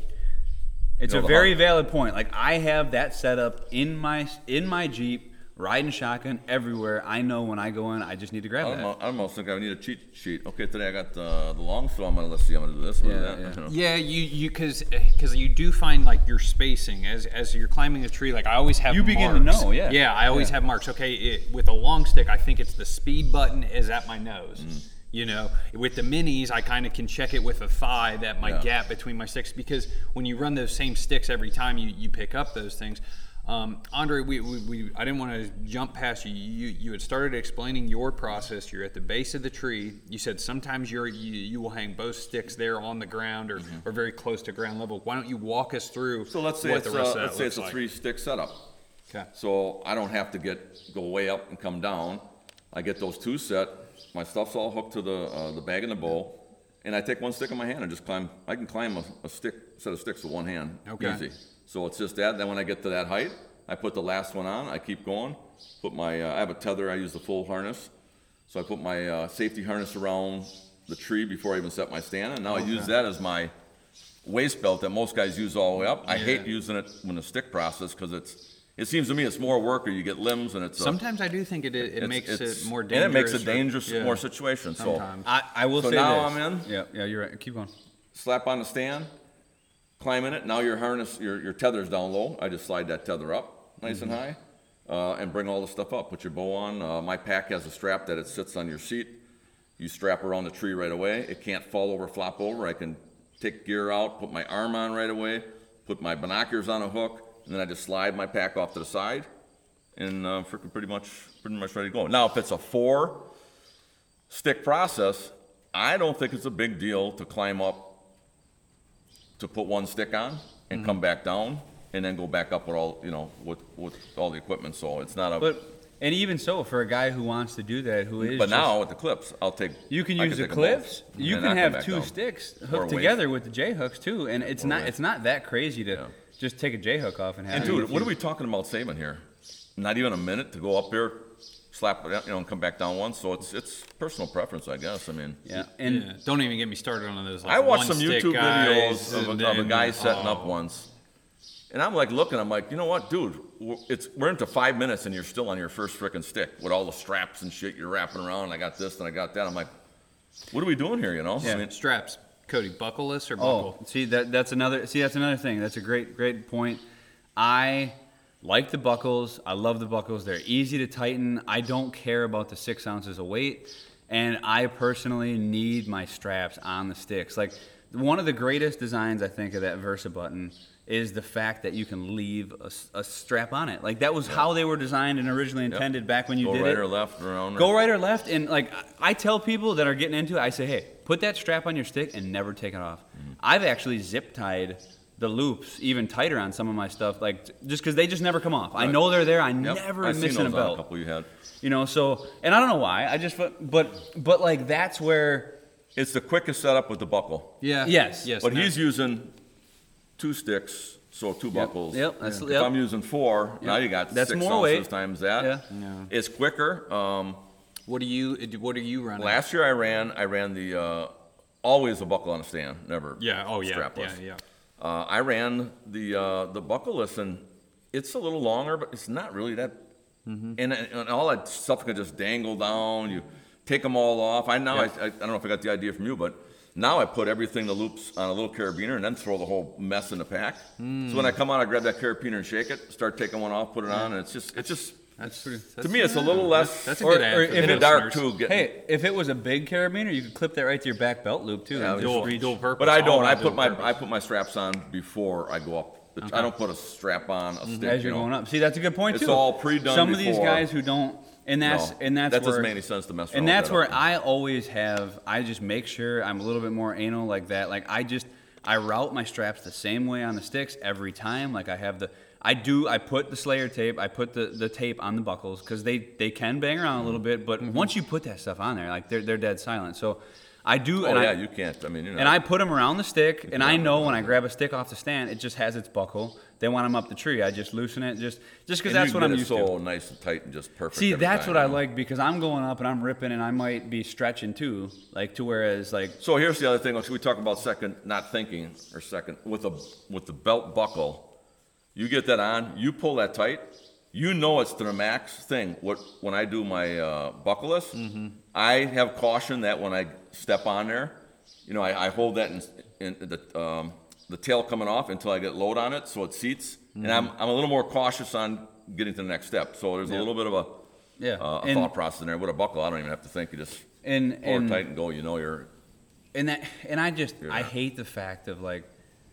It's You know, a the very hunt. valid point. Like I have that set up in my in my Jeep, riding shotgun everywhere. I know when I go in, I just need to I grab don't that. know. I almost think I need a cheat sheet. Okay, today I got uh, the long, so I'm gonna let's see. I'm gonna do this. I'm gonna Yeah, do that. yeah. you know. Yeah, you you because because you do find like your spacing as as you're climbing a tree. Like I always have You begin to marks. know, yeah. Yeah, I always Yeah. have marks. Okay, it, with a long stick, I think it's the speed button is at my nose. Mm. You know, with the minis, I kind of can check it with a thigh that my Yeah. gap between my sticks because when you run those same sticks every time, you you pick up those things. Um, Andre, we, we, we I didn't want to jump past you. You you had started explaining your process. You're at the base of the tree. You said sometimes you're you, you will hang both sticks there on the ground or, or very close to ground level. Why don't you walk us through So let's say what it's the rest uh, of that let's say looks it's a like? three stick setup. Okay. So I don't have to get go way up and come down. I get those two set. My stuff's all hooked to the uh, the bag and the bow, and I take one stick in my hand and just climb. I can climb a, a stick set of sticks with one hand. Okay. Easy. So it's just that. Then when I get to that height, I put the last one on. I keep going. Put my uh, I have a tether. I use the full harness. So I put my uh, safety harness around the tree before I even set my stand, and now I use that as my waist belt that most guys use all the way up. I hate Yeah. using it in the stick process because it's. It seems to me it's more work, or you get limbs, and it's. a- Sometimes I do think it it, it it's- makes it's- it more And dangerous. it makes a or- dangerous, yeah. more situation. So Sometimes. I, I will So say now this. I'm in? Yeah, yeah, you're right. Keep going. slap on the stand, climb in it. Now your harness, your your tether's down low. I just slide that tether up, nice and high, uh, and bring all the stuff up. Put your bow on. Uh, my pack has a strap that it sits on your seat. You strap around the tree right away. It can't fall over, flop over. I can take gear out, put my arm on right away, put my binoculars on a hook, and then I just slide my pack off to the side, and uh, freaking pretty much pretty much ready to go. Now if it's a four stick process, I don't think it's a big deal to climb up to put one stick on and Mm-hmm. come back down and then go back up with all, you know, with, with all the equipment. So it's not a, But and even so, for a guy who wants to do that, who is but just- now with the clips, I'll take. you can I use the take them both, clips. and You then can I come have back two down. sticks Or hooked weight. together with the J hooks too, and it's Or not weight. it's not that crazy to Yeah. just take a J hook off and have. And it. dude, what are we talking about saving here? Not even a minute to go up there, slap it, out, you know, and come back down once. So it's it's personal preference, I guess. I mean, Yeah, and Yeah. Don't even get me started on those. Like, I watched some one-stick YouTube guys videos of, and a, of a then- guy setting up oh. once, and I'm like looking. I'm like, you know what, dude? We're- It's we're into five minutes, and you're still on your first frickin' stick with all the straps and shit you're wrapping around. And I got this, and I got that. I'm like, what are we doing here? You know? I Yeah. mean, Straps, Cody, buckleless or oh, buckle? see that that's another see that's another thing. That's a great great point. I like the buckles. I love the buckles. They're easy to tighten. I don't care about the six ounces of weight. And I personally need my straps on the sticks. Like, one of the greatest designs, I think, of that Versa button is the fact that you can leave a, a strap on it. Like, that was yep. how they were designed and originally intended yep. back when you Go did right it. Go right or left around. Go right or left. And, like, I tell people that are getting into it, I say, hey, put that strap on your stick and never take it off. Mm-hmm. I've actually zip-tied the loops even tighter on some of my stuff, like, just because they just never come off. Right. I know they're there. I yep. never am missing a belt. A couple you had. You know, so, and I don't know why. I just, but, but, like, that's where... It's the quickest setup with the buckle. Yeah. Yes. Yes. But no. he's using two sticks. So two buckles. Yep. That's, if yep. I'm using four, yep. now you got that's six more ounces weight. times that. Yeah. yeah. It's quicker. Um, what do you What are you running? Last year I ran. I ran the uh, always a buckle on a stand. Never. Yeah. Oh yeah. Strapless. Yeah. Yeah. Uh, I ran the uh, the buckleless, and it's a little longer, but it's not really that. Mm-hmm. And, and all that stuff can just dangle down. You take them all off. I now yeah. I, I I don't know if I got the idea from you, but. Now I put everything, the loops, on a little carabiner and then throw the whole mess in the pack. Mm. So when I come out, I grab that carabiner and shake it, start taking one off, put it on, and it's just, it's just. That's pretty. To me, it's a little less. That's, that's a or, good ad. or for if in the the dark listeners. too. Getting, Hey, if it was a big carabiner, you could clip that right to your back belt loop too. Yeah, and dual, just dual purpose. But I don't. All I dual put my purpose. I put my straps on before I go up. The, Okay. I don't put a strap on a stick. as you're you know. going up. See, that's a good point It's too. all pre-done Some of these before. guys who don't, and that's No, and that's that where, doesn't make any sense to mess around. and with that's that where up there. I always have. I just make sure I'm a little bit more anal like that. Like I just I route my straps the same way on the sticks every time. Like I have the. I do. I put the Slayer tape. I put the, the tape on the buckles because they, they can bang around a little bit. But Mm-hmm. once you put that stuff on there, like they're they're dead silent. So I do. Oh and yeah, I, you can't. I mean, you know. And I put them around the stick, and I on know there. when I grab a stick off the stand, it just has its buckle. Then when I'm up the tree, I just loosen it, just just because and that's you what get I'm it used so to. nice and tight and just perfect. See, every that's time, what I you know. like because I'm going up and I'm ripping, and I might be stretching too, like to whereas like So here's the other thing. We talk about second, not thinking, or second with a with the belt buckle. You get that on, you pull that tight. You know it's to the max thing. What when I do my uh, buckleless, mm-hmm. I have caution that when I step on there, you know, I, I hold that in, in the um, the tail coming off until I get load on it, so it seats. Mm-hmm. And I'm I'm a little more cautious on getting to the next step. So there's Yeah. a little bit of a yeah, uh, a and, thought process in there. With a buckle, I don't even have to think. You just and pull and, it tight and go. You know you're. and that and I just You're I there. hate the fact of like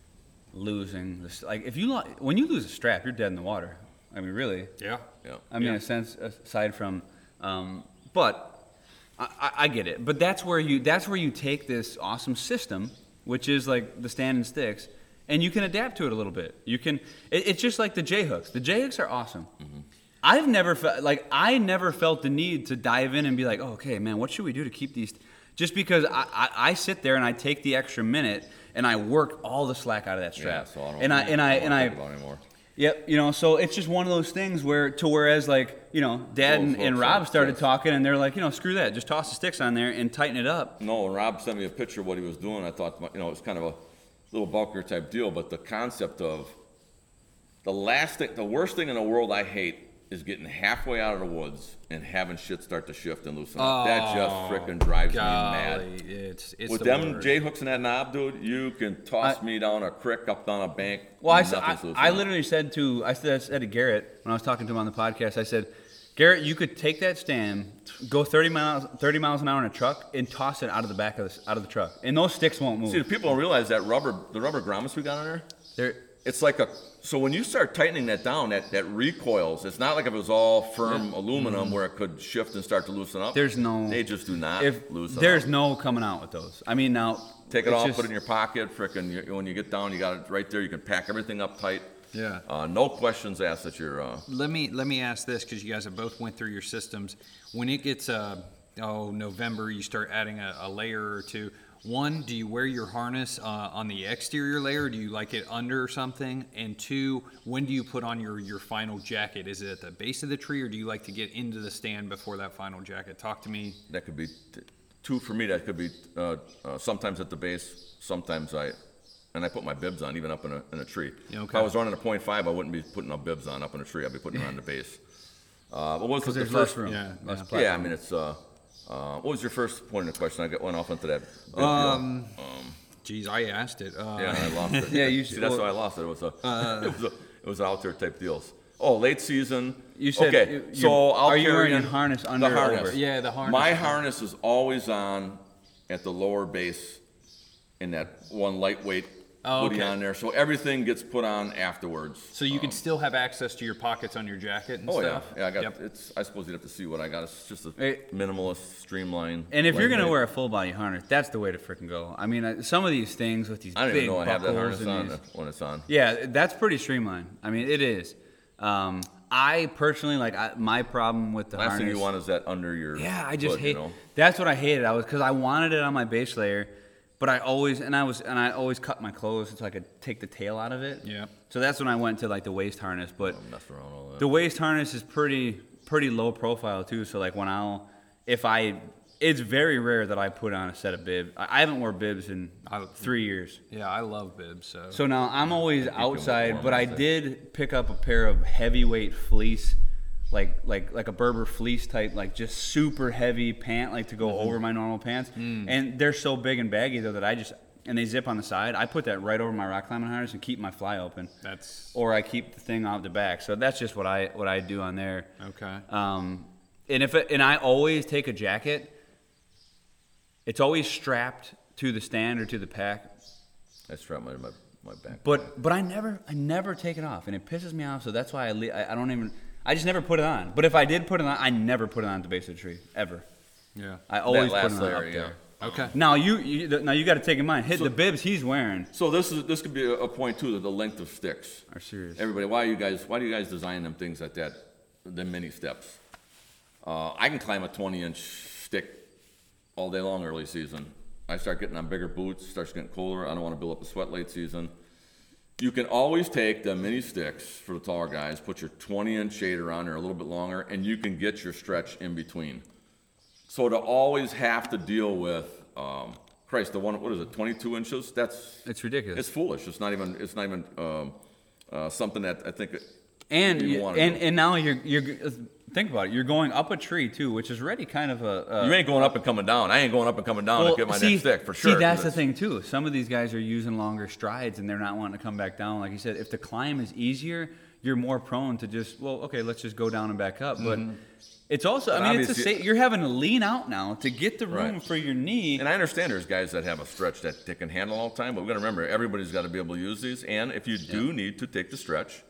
losing this. Like if you lo- when you lose a strap, you're dead in the water. I mean, really. Yeah. Yeah. I mean, Yeah. in a sense, aside from, um, but I, I, I get it. But that's where you that's where you take this awesome system, which is like the stand and sticks, and you can adapt to it a little bit. You can. It, it's just like the J hooks. The J hooks are awesome. Mm-hmm. I've never felt like I never felt the need to dive in and be like, oh, okay, man, what should we do to keep these? Just because I, I, I sit there and I take the extra minute and I work all the slack out of that strap. Yeah, so I don't, and I and I don't and I. think about it anymore. Yep, you know, so it's just one of those things where, to whereas, like, you know, Dad Full, and, full, and full, Rob started yes. talking, and they're like, you know, screw that, just toss the sticks on there and tighten it up. No, when Rob sent me a picture of what he was doing, I thought, you know, it was kind of a little bulkier type deal, but the concept of the last thing, the worst thing in the world I hate is getting halfway out of the woods and having shit start to shift and loosen up. That just frickin' drives me mad. Golly, it's it's With the them worst. J hooks and that knob, dude, you can toss I- me down a creek, up down a bank. Well, I, and said- I, nothing's loosening I up. literally said to, I said, I said to Garrett, when I was talking to him on the podcast, I said, Garrett, you could take that stand, go thirty miles, thirty miles an hour in a truck, and toss it out of the back of the, out of the truck, and those sticks won't move. See, the people don't realize that rubber, the rubber grommets we got on there, They're, it's like a, so when you start tightening that down, that, that recoils. It's not like if it was all firm aluminum where it could shift and start to loosen up. There's no- They just do not if loosen there's up. no coming out with those. I mean, now Take it it's off, just- put it in your pocket, frickin', you, when you get down, you got it right there. You can pack everything up tight. Yeah. Uh, no questions asked that you're, uh, Let me let me ask this because you guys have both went through your systems. When it gets uh, oh November, you start adding a, a layer or two. One, do you wear your harness uh, on the exterior layer? Or do you like it under something? And two, when do you put on your, your final jacket? Is it at the base of the tree, or do you like to get into the stand before that final jacket? Talk to me. that could be, t- two for me, that could be, uh, uh, sometimes at the base, sometimes I, and I put my bibs on even up in a, in a tree. Yeah, If okay. I was running a point five, I wouldn't be putting no bibs on up in a tree. I'd be putting them on the base. Uh, what was it, the there's less first? room. Yeah, less yeah. platform. Yeah, I mean, it's, uh, uh, what was your first point of the question? I got went off into that. bib deal. Um, Geez, I asked it. Uh, Yeah, I lost it. Yeah, you See, should- that's well- why I lost it. It was a, it was a, it was out there type deals. Oh, late season. You said okay. you- So you're- I'll are you carry wearing in a harness the under or harness. over? Yeah, the harness. My harness is always on at the lower base in that one lightweight Oh, hoodie okay. on there, so everything gets put on afterwards. So you can still have access to your pockets on your jacket and Oh stuff? yeah, yeah. I got. Yep. It's. I suppose you'd have to see what I got. It's just a Hey. minimalist, streamlined. And if you're gonna lightweight. wear a full body harness, that's the way to freaking go. I mean, uh, some of these things with these I don't big even know I have that buckles harness and on these- when it's on. Yeah, that's pretty streamlined. I mean, it is. Um, I personally like I, my problem with the Last harness. thing you want is that under your. Yeah, I just foot, hate. You know? That's what I hated. I was because I wanted it on my base layer, but I always and I was and I always cut my clothes so I could take the tail out of it. Yeah. So that's when I went to like the waist harness. But Mess around all that. the waist harness is pretty pretty low profile too. So like when I'll if I it's very rare that I put on a set of bibs. I I haven't worn bibs in I- three years. Yeah, I love bibs, so. So now I'm always them outside, warm, but I I think. did pick up a pair of heavyweight fleece, like like like a Berber fleece type, like just super heavy pant, like to go over my normal pants. And they're so big and baggy though that I just and they zip on the side. I put that right over my rock climbing harness and keep my fly open, That's, or I keep the thing off the back. So that's just what I what I do on there. okay. Um, and if it, and I always take a jacket. It's always strapped to the stand or to the pack. I strap my my, my back. But but I never I never take it off, and it pisses me off. So that's why I le- I, I don't even I just never put it on. But if I did put it on, I never put it on at the base of the tree ever. Yeah. I always that put last it on layer, up yeah. there. Okay. Now you, you now you got to take in mind hit So- the bibs he's wearing So this is this could be a, a point too. The length of sticks. are serious. Everybody, why are you guys? Why do you guys design them things like that? The mini steps. Uh, I can climb a twenty inch stick all day long early season. I start getting on bigger boots. Starts getting colder. I don't want to build up a sweat late season. You can always take the mini sticks for the taller guys. Put your twenty inch shader on there a little bit longer, and you can get your stretch in between. So to always have to deal with, um, Christ, the one, what is it, twenty-two inches? That's It's ridiculous. it's foolish. It's not even. It's not even um, uh, something that I think. and you you, wanna and do. and now you're you're think about it. You're going up a tree too, which is already kind of a. a You ain't going up and coming down. I ain't going up and coming down to get my see, next stick for sure. See, that's 'cause the it's- thing too. Some of these guys are using longer strides and they're not wanting to come back down. Like you said, if the climb is easier, you're more prone to just well, okay, let's just go down and back up. But it's also, I But mean, it's a obviously- sa- you're having to lean out now to get the room Right. for your knee. And I understand there's guys that have a stretch that they can handle all the time, but we got to remember everybody's got to be able to use these. And if you do need to take the stretch,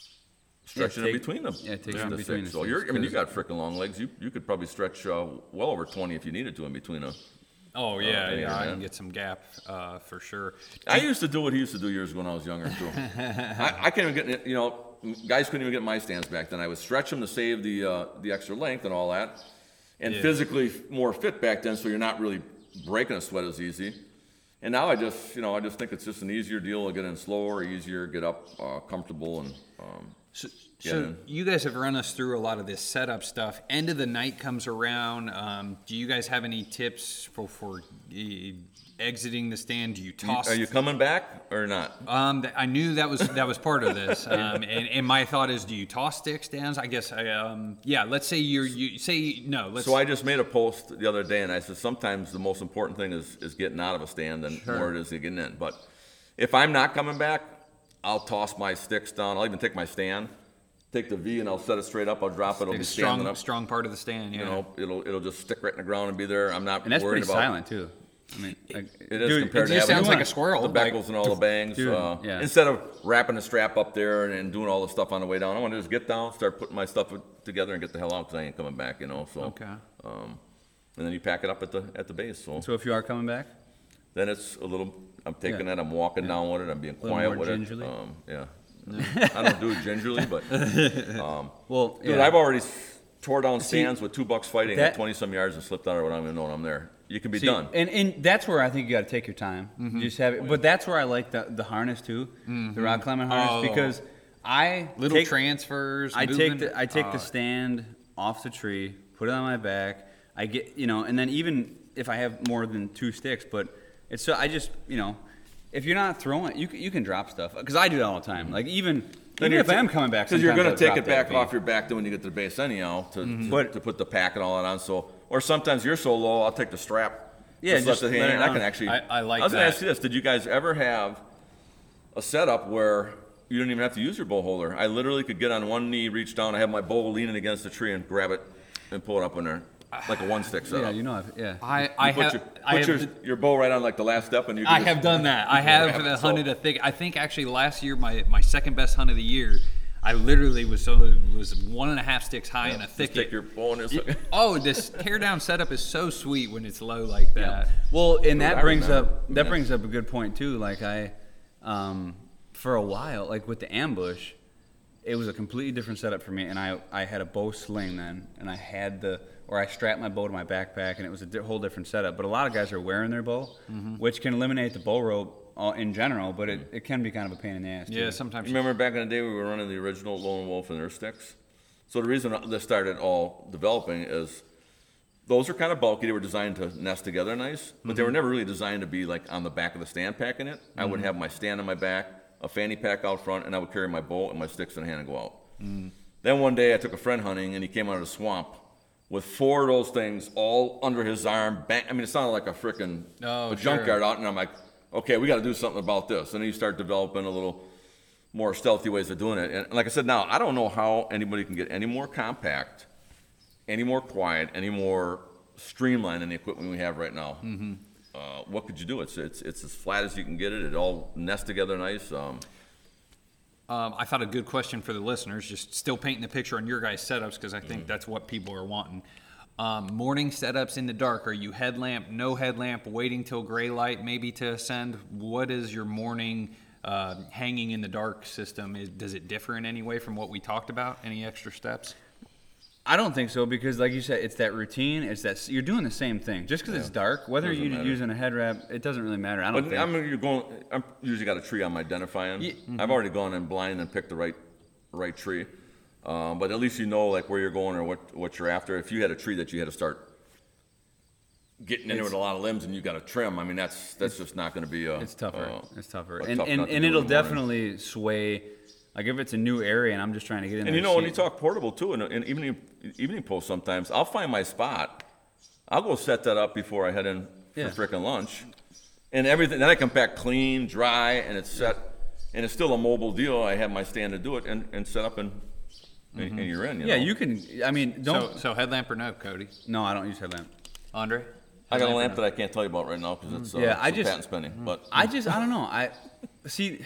stretch it in take- between them. yeah, take the it in between sticks. the So you're, sticks, I mean, you 'cause- got freaking long legs. You you could probably stretch uh, well over twenty if you needed to in between them. Oh, yeah, yeah, yeah, I man. can get some gap, uh, for sure. I used to do what he used to do years ago when I was younger too. I, I can't even get, you know, guys couldn't even get my stands back then. I would stretch them to save the uh, the extra length and all that, and Yeah. physically more fit back then, so you're not really breaking a sweat as easy. And now I just, you know, I just think it's just an easier deal to get in slower, easier, get up uh, comfortable, and um, So, Yeah, so man. you guys have run us through a lot of this setup stuff. End of the night comes around. Um, do you guys have any tips for, for uh, exiting the stand? Do you toss? are you coming back or not? Um, th- I knew that was that was part of this. Um, and, and my thought is, do you toss stick stands? I guess. I, um, yeah. Let's say you're you say no. Let's. So I just made a post the other day, and I said sometimes the most important thing is, is getting out of a stand than more it is getting in. But if I'm not coming back, I'll toss my sticks down. I'll even take my stand, take the V, and I'll set it straight up. I'll drop it. It'll be a standing strong up. strong part of the stand. Yeah. You know, it'll it'll just stick right in the ground and be there. I'm not and that's worried pretty about. silent too. I mean, like, It is dude, compared it to just having sounds like a squirrel. the like- beckles and all the bangs. Dude, uh, yeah. Instead of wrapping the strap up there and, and doing all the stuff on the way down, I want to just get down, start putting my stuff together, and get the hell out because I ain't coming back. You know. So. Okay. Um, and then you pack it up at the at the base. So. So if you are coming back, Then it's a little, I'm taking Yeah. that, I'm walking down with it, I'm being little quiet more with gingerly? it. Um, yeah. I don't do it gingerly, but, well, dude, yeah. I've already s- tore down See, stands with two bucks fighting that- at twenty some yards and slipped out of it. I don't even know I'm there. You can be See, done. And and that's where I think you got to take your time. You just have it, but that's where I like the the harness too, the rock climbing harness, Oh. because I Little take, transfers. I moving- take the I take uh, the stand off the tree, put it on my back. I get you know, and then even if I have more than two sticks, but it's so I just you know, if you're not throwing, you can- you can drop stuff because I do that all the time. Like even even if I am coming back, Because you're sometimes going to I'll take drop it back that off V. your back then when you get to the base anyhow to, to, But- to put the pack and all that on. So, or sometimes you're so low, I'll take the strap. Yeah, just, just let the let hand. it I can down. actually. I- I like I was going that. to ask you this: did you guys ever have a setup where you didn't even have to use your bow holder. I literally could get on one knee, reach down, I have my bow leaning against the tree and grab it and pull it up in there. Like a one stick setup. Yeah, you know, I've, yeah. I, I You put have, your, I put have your, your bow right on like the last step and you can I just- have done that. I grab have it, so- hunted a thick. I think actually last year my, my second best hunt of the year, I literally was so was one and a half sticks high in a Just thicket. take your bow and just Oh, this tear down setup is so sweet when it's low like that. Well, and that I brings remember. up that Yeah. brings up a good point too. Like I, um, for a while, like with the ambush, it was a completely different setup for me. And I I had a bow sling then, and I had the or I strapped my bow to my backpack, and it was a di- whole different setup. But a lot of guys are wearing their bow, Mm-hmm. which can eliminate the bow rope uh, in general, but it, it can be kind of a pain in the ass. Yeah, too. sometimes. You remember back in the day we were running the original Lone Wolf and their sticks? So the reason this started all developing is those are kind of bulky. They were designed to nest together nice, but they were never really designed to be like on the back of the stand packing it. I would have my stand on my back, a fanny pack out front, and I would carry my bow and my sticks in hand and go out. Then one day I took a friend hunting and he came out of the swamp with four of those things all under his arm. Bang. I mean, it sounded like a frickin' Oh, a sure. junkyard out, and I'm like, okay, we got to do something about this. And then you start developing a little more stealthy ways of doing it. And like I said, now I don't know how anybody can get any more compact, any more quiet, any more streamlined than the equipment we have right now. Mm-hmm. Uh, what could you do? It's it's it's as flat as you can get it. It all nests together nice. Um, Um, I thought a good question for the listeners, just still painting the picture on your guys' setups, because I think that's what people are wanting. Um, morning setups in the dark. Are you headlamp, no headlamp, waiting till gray light maybe to ascend? What is your morning uh, hanging in the dark system? Is, does it differ in any way from what we talked about? Any extra steps? I don't think so because, like you said, it's that routine. It's that you're doing the same thing. Just because it's dark, whether Doesn't you're matter. using a head wrap, it doesn't really matter. I don't but think. I mean, you're going. I'm usually got a tree I'm identifying. Yeah. I've already gone in blind and picked the right right tree. Um, but at least you know like where you're going or what what you're after. If you had a tree that you had to start getting into with a lot of limbs and you got to trim, I mean that's that's just not going to be a. It's tougher. uh, it's tougher, a and tough and, nut to and do it'll in the morning. definitely sway. Like if it's a new area and I'm just trying to get in And there. you know, when see- you talk portable too, and, and evening evening post sometimes, I'll find my spot. I'll go set that up before I head in for Yeah. frickin' lunch, and everything. Then I come back clean, dry, and it's set, and it's still a mobile deal. I have my stand to do it, and, and set up, and and, and you're in. You yeah, know? you can. I mean, don't. So, so headlamp or no, Cody? no, I don't use headlamp. Andre? I got a Headlamp or lamp no? that I can't tell you about right now because it's uh, Yeah, I some just- patent spending. But I just, I don't know. I see.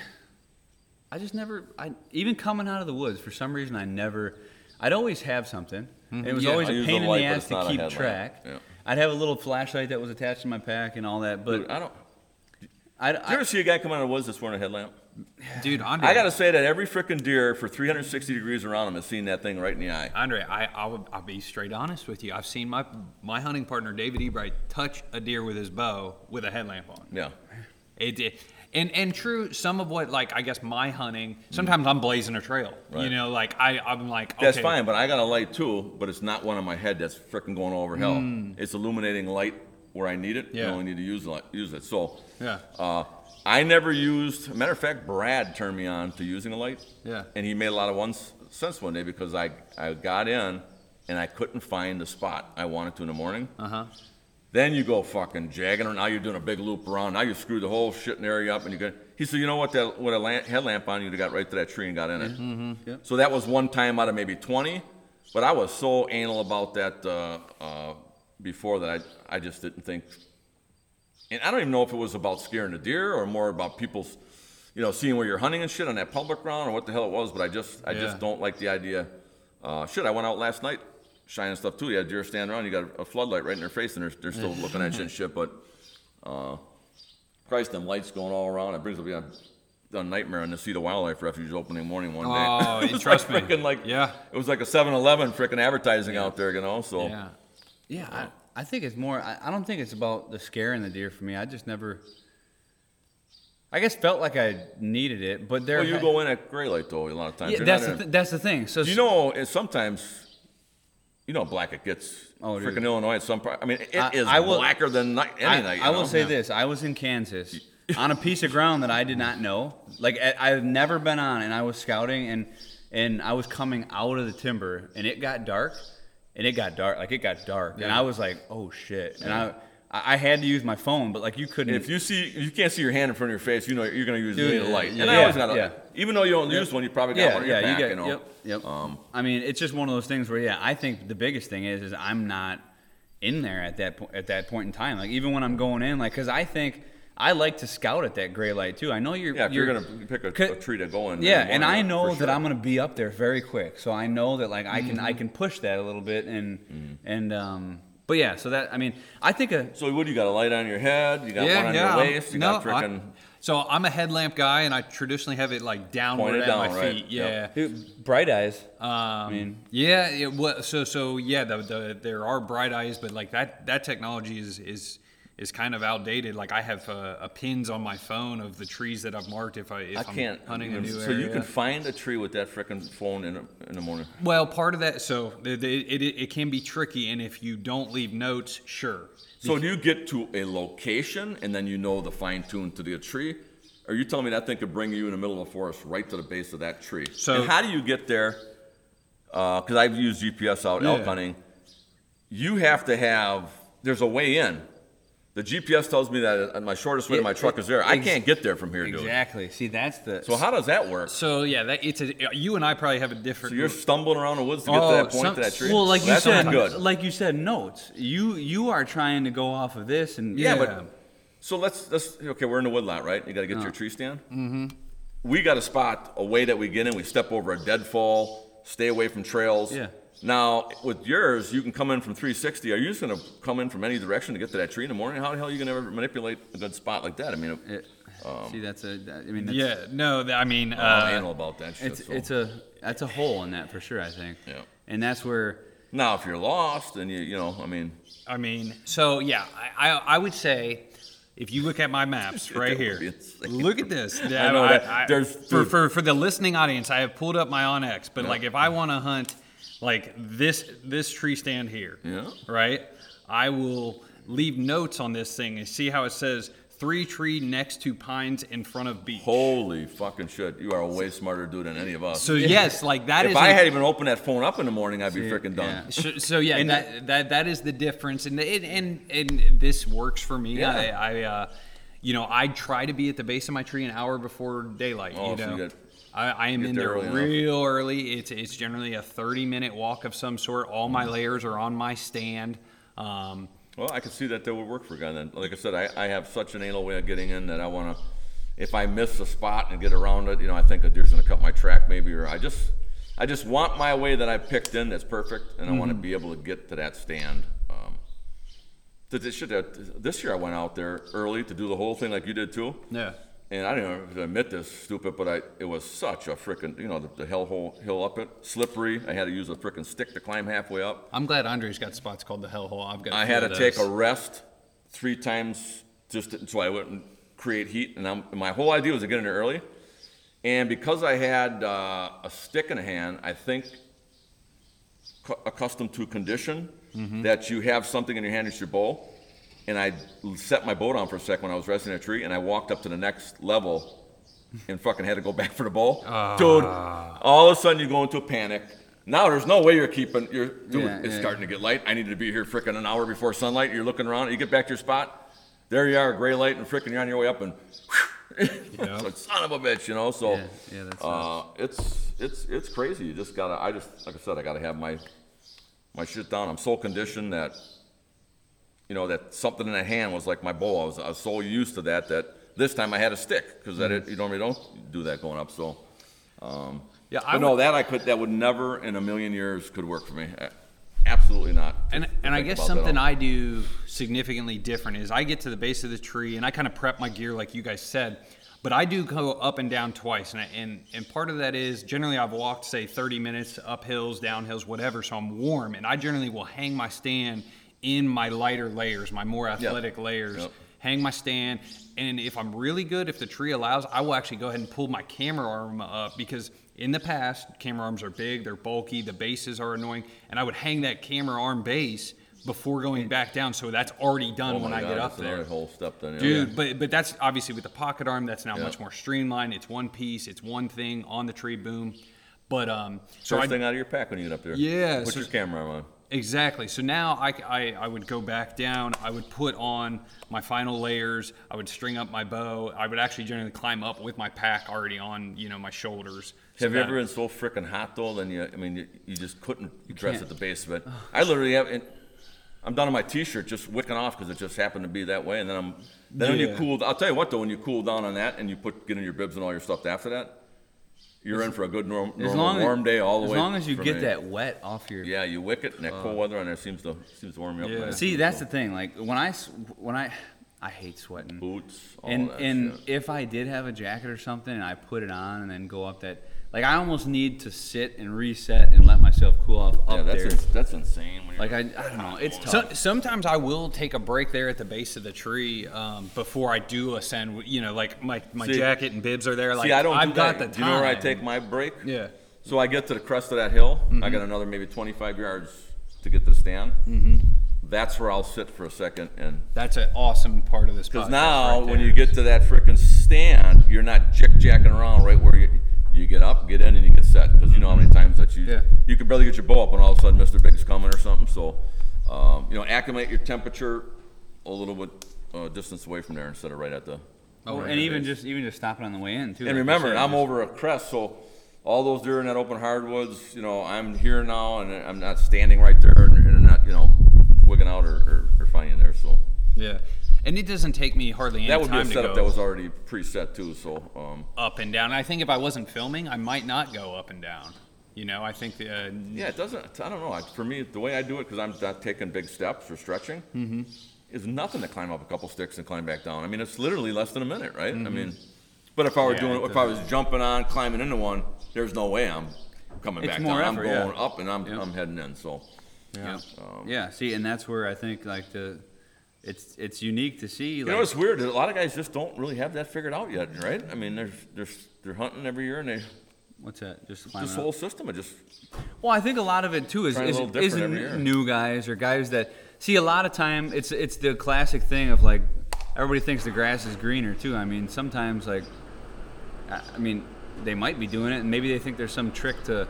I just never. I even coming out of the woods for some reason I never. I'd always have something. And it was Yeah. always I a use pain a in light, the but ass it's to not a keep headlamp. track. Yeah. I'd have a little flashlight that was attached to my pack and all that, but Dude, I don't. I, Did you I, ever see a guy come out of the woods that's wearing a headlamp? Dude, Andre. I got to say that every frickin' deer for three hundred sixty degrees around him has seen that thing right in the eye. Andre, I, I'll, I'll be straight honest with you. I've seen my my hunting partner, David Ebright, touch a deer with his bow with a headlamp on. Yeah. It, it and and true. Some of what, like I guess my hunting. Sometimes I'm blazing a trail. Right. You know, like I I'm like okay, That's fine, but I got a light too, but it's not one on my head that's frickin' going over hell. It's illuminating light where I need it. Yeah. I only need to use it. Use it. So, Yeah. uh, I never used. Matter of fact, Brad turned me on to using a light. Yeah. And he made a lot of one sense one day because I I got in and I couldn't find the spot I wanted to in the morning. Uh huh. Then you go fucking jagging, or now you're doing a big loop around. Now you screw the whole shitting area up, and you go. He said, "You know what? That with a lamp, headlamp on, you'd have got right to that tree and got in it." Mm-hmm. Yep. So that was one time out of maybe twenty, but I was so anal about that uh, uh, before that I I just didn't think. And I don't even know if it was about scaring the deer or more about people's, you know, seeing where you're hunting and shit on that public ground or what the hell it was. But I just I Yeah. just don't like the idea. Uh, shit, I went out last night shining stuff too. You had deer standing around. You got a floodlight right in their face, and they're, they're still looking at you and shit. But uh, Christ, them lights going all around. It brings up a, a nightmare in the Cedar Wildlife Refuge opening morning one day. Oh, It was trust like me. frickin' like Yeah. it was like a seven eleven frickin' advertising out there, you know. So Yeah. yeah, I, I think it's more. I, I don't think it's about the scaring the deer for me. I just never. I guess felt like I needed it, but there. well, you ha- go in at gray light though. A lot of times. Yeah, You're that's not the in- th- that's the thing. So You know, it's sometimes, you know, how black it gets. Oh, it freaking is. Illinois at some part. I mean, it I- is I will- blacker than night, any I, night. you I will know? say Yeah. this: I was in Kansas on a piece of ground that I did not know. Like I, I've never been on, and I was scouting, and and I was coming out of the timber, and it got dark, and it got dark, like it got dark, and Yeah. I was like, oh shit, and I I, I had to use my phone, but like you couldn't. If you see, you can't see your hand in front of your face, you know you're going to use Dude, the light. yeah, And I yeah, always got a, yeah. even though you don't use one, you probably got yeah, one in yeah, your pack, you you, get, know. yep, yep. Um, I mean, it's just one of those things where, yeah, I think the biggest thing is, is I'm not in there at that po- at that point in time. Like even when I'm going in, like, because I think I like to scout at that gray light too. I know you're. Yeah, if you're, you're going to pick a, Could- a tree to go in. in Yeah, the and morning, I know for that sure. I'm going to be up there very quick, so I know that like I can Mm-hmm. I can push that a little bit and and um. But yeah, so that I mean I think a So what, you got a light on your head? You got one on your I'm- waist? You no, got freaking... I- so I'm a headlamp guy, and I traditionally have it like downward Pointed at down, my right? feet. Yep. Yeah. Dude, bright eyes. Um, I mean, yeah. It, wa- so so yeah. The, the there are bright eyes, but like that that technology is is is kind of outdated. Like I have uh, a pins on my phone of the trees that I've marked if I if I am can't. hunting a new so area. you can find a tree with that freaking phone in, the- in the morning. Well, part of that, so the, the, it, it, it can be tricky, and if you don't leave notes, sure. So do you get to a location and then you know the fine tune to the tree? Are you telling me that thing could bring you in the middle of the forest right to the base of that tree? So- and how do you get there? Because I've used G P S out elk Yeah. hunting. You have to have. There's a way in. The G P S tells me that my shortest way to Yeah, my truck is there. I ex- can't get there from here, dude. exactly. See, that's the. So how does that work? So yeah, that it's a you and I probably have a different. So you're stumbling around the woods to get Oh, to that point some- to that tree. Well, like you That's said, not good. like you said, notes. You you are trying to go off of this, and Yeah, Yeah. but so let's let's okay. We're in the woodlot, right? You got to get to your tree stand. Mm-hmm. We got a spot, a way that we get in. We step over a deadfall, stay away from trails. Yeah. Now with yours, you can come in from three sixty. Are you just gonna come in from any direction to get to that tree in the morning? How the hell are you gonna ever manipulate a good spot like that? I mean, It- see, that's a. I mean, that's, Yeah, no, th- I mean, I'm uh, anal about that shit. it's so. it's a that's a hole in that for sure. I think. Yeah. And that's where. Now if you're lost and you you know, I mean, I mean, so yeah, I, I, I would say if you look at my maps right That would here, be insane. look at this. I know that. There's- for, dude. for for the listening audience, I have pulled up my OnX, but Yeah. like if I want to hunt like this this tree stand here, Yeah. right, I will leave notes on this thing and see how it says three tree next to pines in front of beach. holy fucking shit, you are a way smarter dude than any of us. So yes, like that if is I a- had even opened that phone up in the morning, I'd be freaking done. yeah. So, so yeah, And that, that that is the difference, and and and, and this works for me. Yeah. I, I uh, you know, I try to be at the base of my tree an hour before daylight. Oh, you so know, you get- I, I am get in there there early enough. real early. It's it's generally a thirty minute walk of some sort. All my Mm-hmm. layers are on my stand. Um, Well, I can see that that would work for a guy then. Like I said, I, I have such an anal way of getting in that I want to, if I miss a spot and get around it, you know, I think a deer's going to cut my track maybe, or I just, I just want my way that I picked in that's perfect, and I want to be able to get to that stand. Um, th- this, shit, uh, this year I went out there early to do the whole thing like you did too. yeah. And I don't know if I admit this, stupid, but I it was such a freaking, you know, the, the hell hole hill up it, slippery. I had to use a freaking stick to climb halfway up. I'm glad Andre's got spots called the Hellhole. I've got. a I few had of to take a those. rest three times just to, so I wouldn't create heat. And I'm, my whole idea was to get in there early. And because I had uh, a stick in a hand, I think cu- accustomed to condition that you have something in your hand, it's your bow. And I set my bow down for a second when I was resting in a tree, and I walked up to the next level and fucking had to go back for the bow. Dude, all of a sudden you go into a panic. Now there's no way you're keeping, you're, dude, Yeah, it's yeah, starting to get light. I need to be here freaking an hour before sunlight. You're looking around, you get back to your spot, there you are, gray light, and freaking you're on your way up, and so son of a bitch, you know. So Yeah, yeah, that's uh, it's it's it's crazy. You just gotta. I just like I said, I gotta have my my shit down. I'm so conditioned that you know that something in the hand was like my bow. I was I was so used to that that this time I had a stick because that it, you normally don't do that going up. So um, Yeah, but I no, would- that I could that would never in a million years could work for me. A- Absolutely not. And, to and I think guess about that something all. I do significantly different is I get to the base of the tree and I kind of prep my gear like you guys said, but I do go up and down twice. And, I, and, and part of that is generally I've walked, say, thirty minutes up hills, down hills, whatever, so I'm warm. And I generally will hang my stand in my lighter layers, my more athletic layers. Yep. Hang my stand, and if I'm really good, if the tree allows, I will actually go ahead and pull my camera arm up because in the past, camera arms are big, they're bulky, the bases are annoying, and I would hang that camera arm base before going back down, so that's already done Oh when my I God, get up that's another there. whole step then. Yeah. Dude, but but that's obviously with the pocket arm, that's now Yeah. much more streamlined. It's one piece, it's one thing on the tree, boom. But um, so First I, thing out of your pack when you get up there. Yeah, Put so- your camera on. Exactly. So now I, I, I would go back down. I would put on my final layers. I would string up my bow. I would actually generally climb up with my pack already on, you know, my shoulders. So Have you that- ever been so freaking hot though? Then you, I mean, you, you just couldn't dress can't. at the base of it. I literally have. It, I'm down on my T-shirt just wicking off because it just happened to be that way, and then I'm. Then when you Yeah. cool, I'll tell you what though, when you cool down on that and you put get in your bibs and all your stuff after that, you're in for a good norm, As normal long as, warm day all the as way. long as you from get a- that wet off your. Yeah, you wick it, and that cold weather on there seems to seems to warm you up. Yeah. nice. See, that's So, the thing. Like when I s- when I I hate sweating. boots, all And that and shit. if I did have a jacket or something and I put it on and then go up that, like I almost need to sit and reset and let myself cool off up Yeah, that's there. ins- that's insane. When you're Like I, I don't know, it's tough. So, sometimes I will take a break there at the base of the tree um, before I do ascend. You know, like my, my See- jacket and bibs are there. Like See, I don't I've do got that. the Do you know where I time. take my break? Yeah. So I get to the crest of that hill. I got another maybe twenty-five yards to get to the stand. Mm-hmm. That's where I'll sit for a second, and That's an awesome part of this. because podcast now right when there. you get to that frickin' stand, you're not jick jacking around right where you you get up, get in, and you get set. Because you know how many times that you Yeah. you could barely get your bow up, and all of a sudden Mister Big's coming or something. So um, you know, acclimate your temperature a little bit uh, distance away from there instead of right at the. Oh, right and at even the base. just even just stopping on the way in too. And like you remember, said, I'm just- over a crest, so all those deer in that open hardwoods, you know, I'm here now, and I'm not standing right there, and, and I'm not, you know, wigging out or, or, or finding there. So Yeah, and it doesn't take me hardly any that would be a time to setup go that was already preset too. So um, up and down. I think if I wasn't filming, I might not go up and down. You know, I think the, uh, yeah, it doesn't. I don't know. I, for me, the way I do it, because I'm not taking big steps or stretching, Mm-hmm. is nothing to climb up a couple sticks and climb back down. I mean, it's literally less than a minute, right? I mean, but if I were Mm-hmm. Yeah, doing, it if I was jumping on, climbing into one, there's no way I'm coming It's back more down. effort, I'm going yeah. up, and I'm Yep. I'm heading in. So. yeah. yeah. See, and that's where I think like the, it's it's unique to see. You Like, know, it's weird. A lot of guys just don't really have that figured out yet, right? I mean, they're they're they're hunting every year, and they what's that? Just climbing this up? whole system of just Well, I think a lot of it too is Trying a is, little is different every year. new guys or guys that see a lot of time. It's it's the classic thing of like everybody thinks the grass is greener too. I mean, sometimes like I I mean they might be doing it, and maybe they think there's some trick to.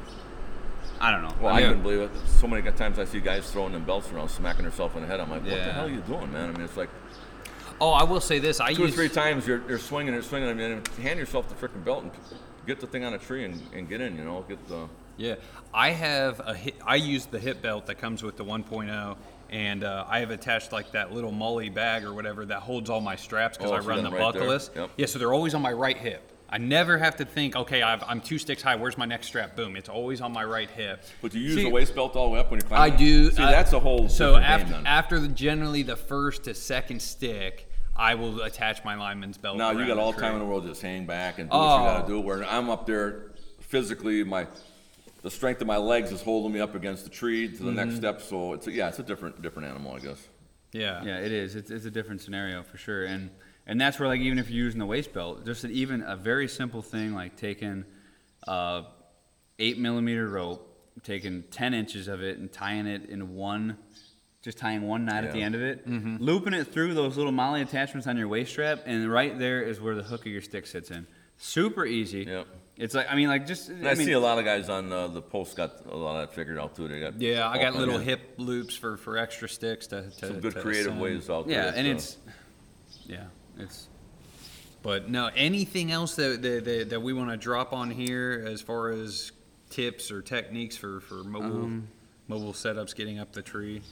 I don't know. well, I I mean, couldn't believe it. So many times I see guys throwing them belts around, smacking themselves in the head. I'm like, what the Yeah. hell are you doing, man? I mean, it's like Oh, I will say this. I two or use three times you're, you're swinging and swinging. I mean, hand yourself the freaking belt and get the thing on a tree and, and get in. You know, get the. Yeah, I have a hip, I use the hip belt that comes with the one oh, and uh, I have attached like that little molly bag or whatever that holds all my straps because Oh, I so run the them right there. buckleless. Yep. Yeah, so they're always on my right hip. I never have to think, okay, I've, I'm two sticks high. Where's my next strap? Boom! It's always on my right hip. But you use See, the waist belt all the way up when you're I climbing. do. See, uh, that's a whole. So different after game then. after the, generally the first to second stick, I will attach my lineman's belt. Now you around got all the the time in tree. the world to just hang back and do what you got Oh. to do. Where I'm up there physically, my the strength of my legs is holding me up against the tree to the Mm-hmm. next step. So it's a, yeah, it's a different different animal, I guess. Yeah. Yeah, it is. It's, it's a different scenario for sure, and and that's where like even if you're using the waist belt, just even a very simple thing like taking uh, eight millimeter rope, taking ten inches of it and tying it in one, just tying one knot at the Yeah. end of it, Mm-hmm. looping it through those little molly attachments on your waist strap, and right there is where the hook of your stick sits in. Super easy. Yep. It's like I mean like just And I, I mean, see a lot of guys on uh, the post got a lot of that figured out too. They got Yeah, I all got little kinds of- hip loops for, for extra sticks to, to some good to creative ascend. ways out there. yeah, and uh, it's yeah, it's But no, anything else that that, that, that we want to drop on here as far as tips or techniques for, for mobile Um, mobile setups getting up the tree?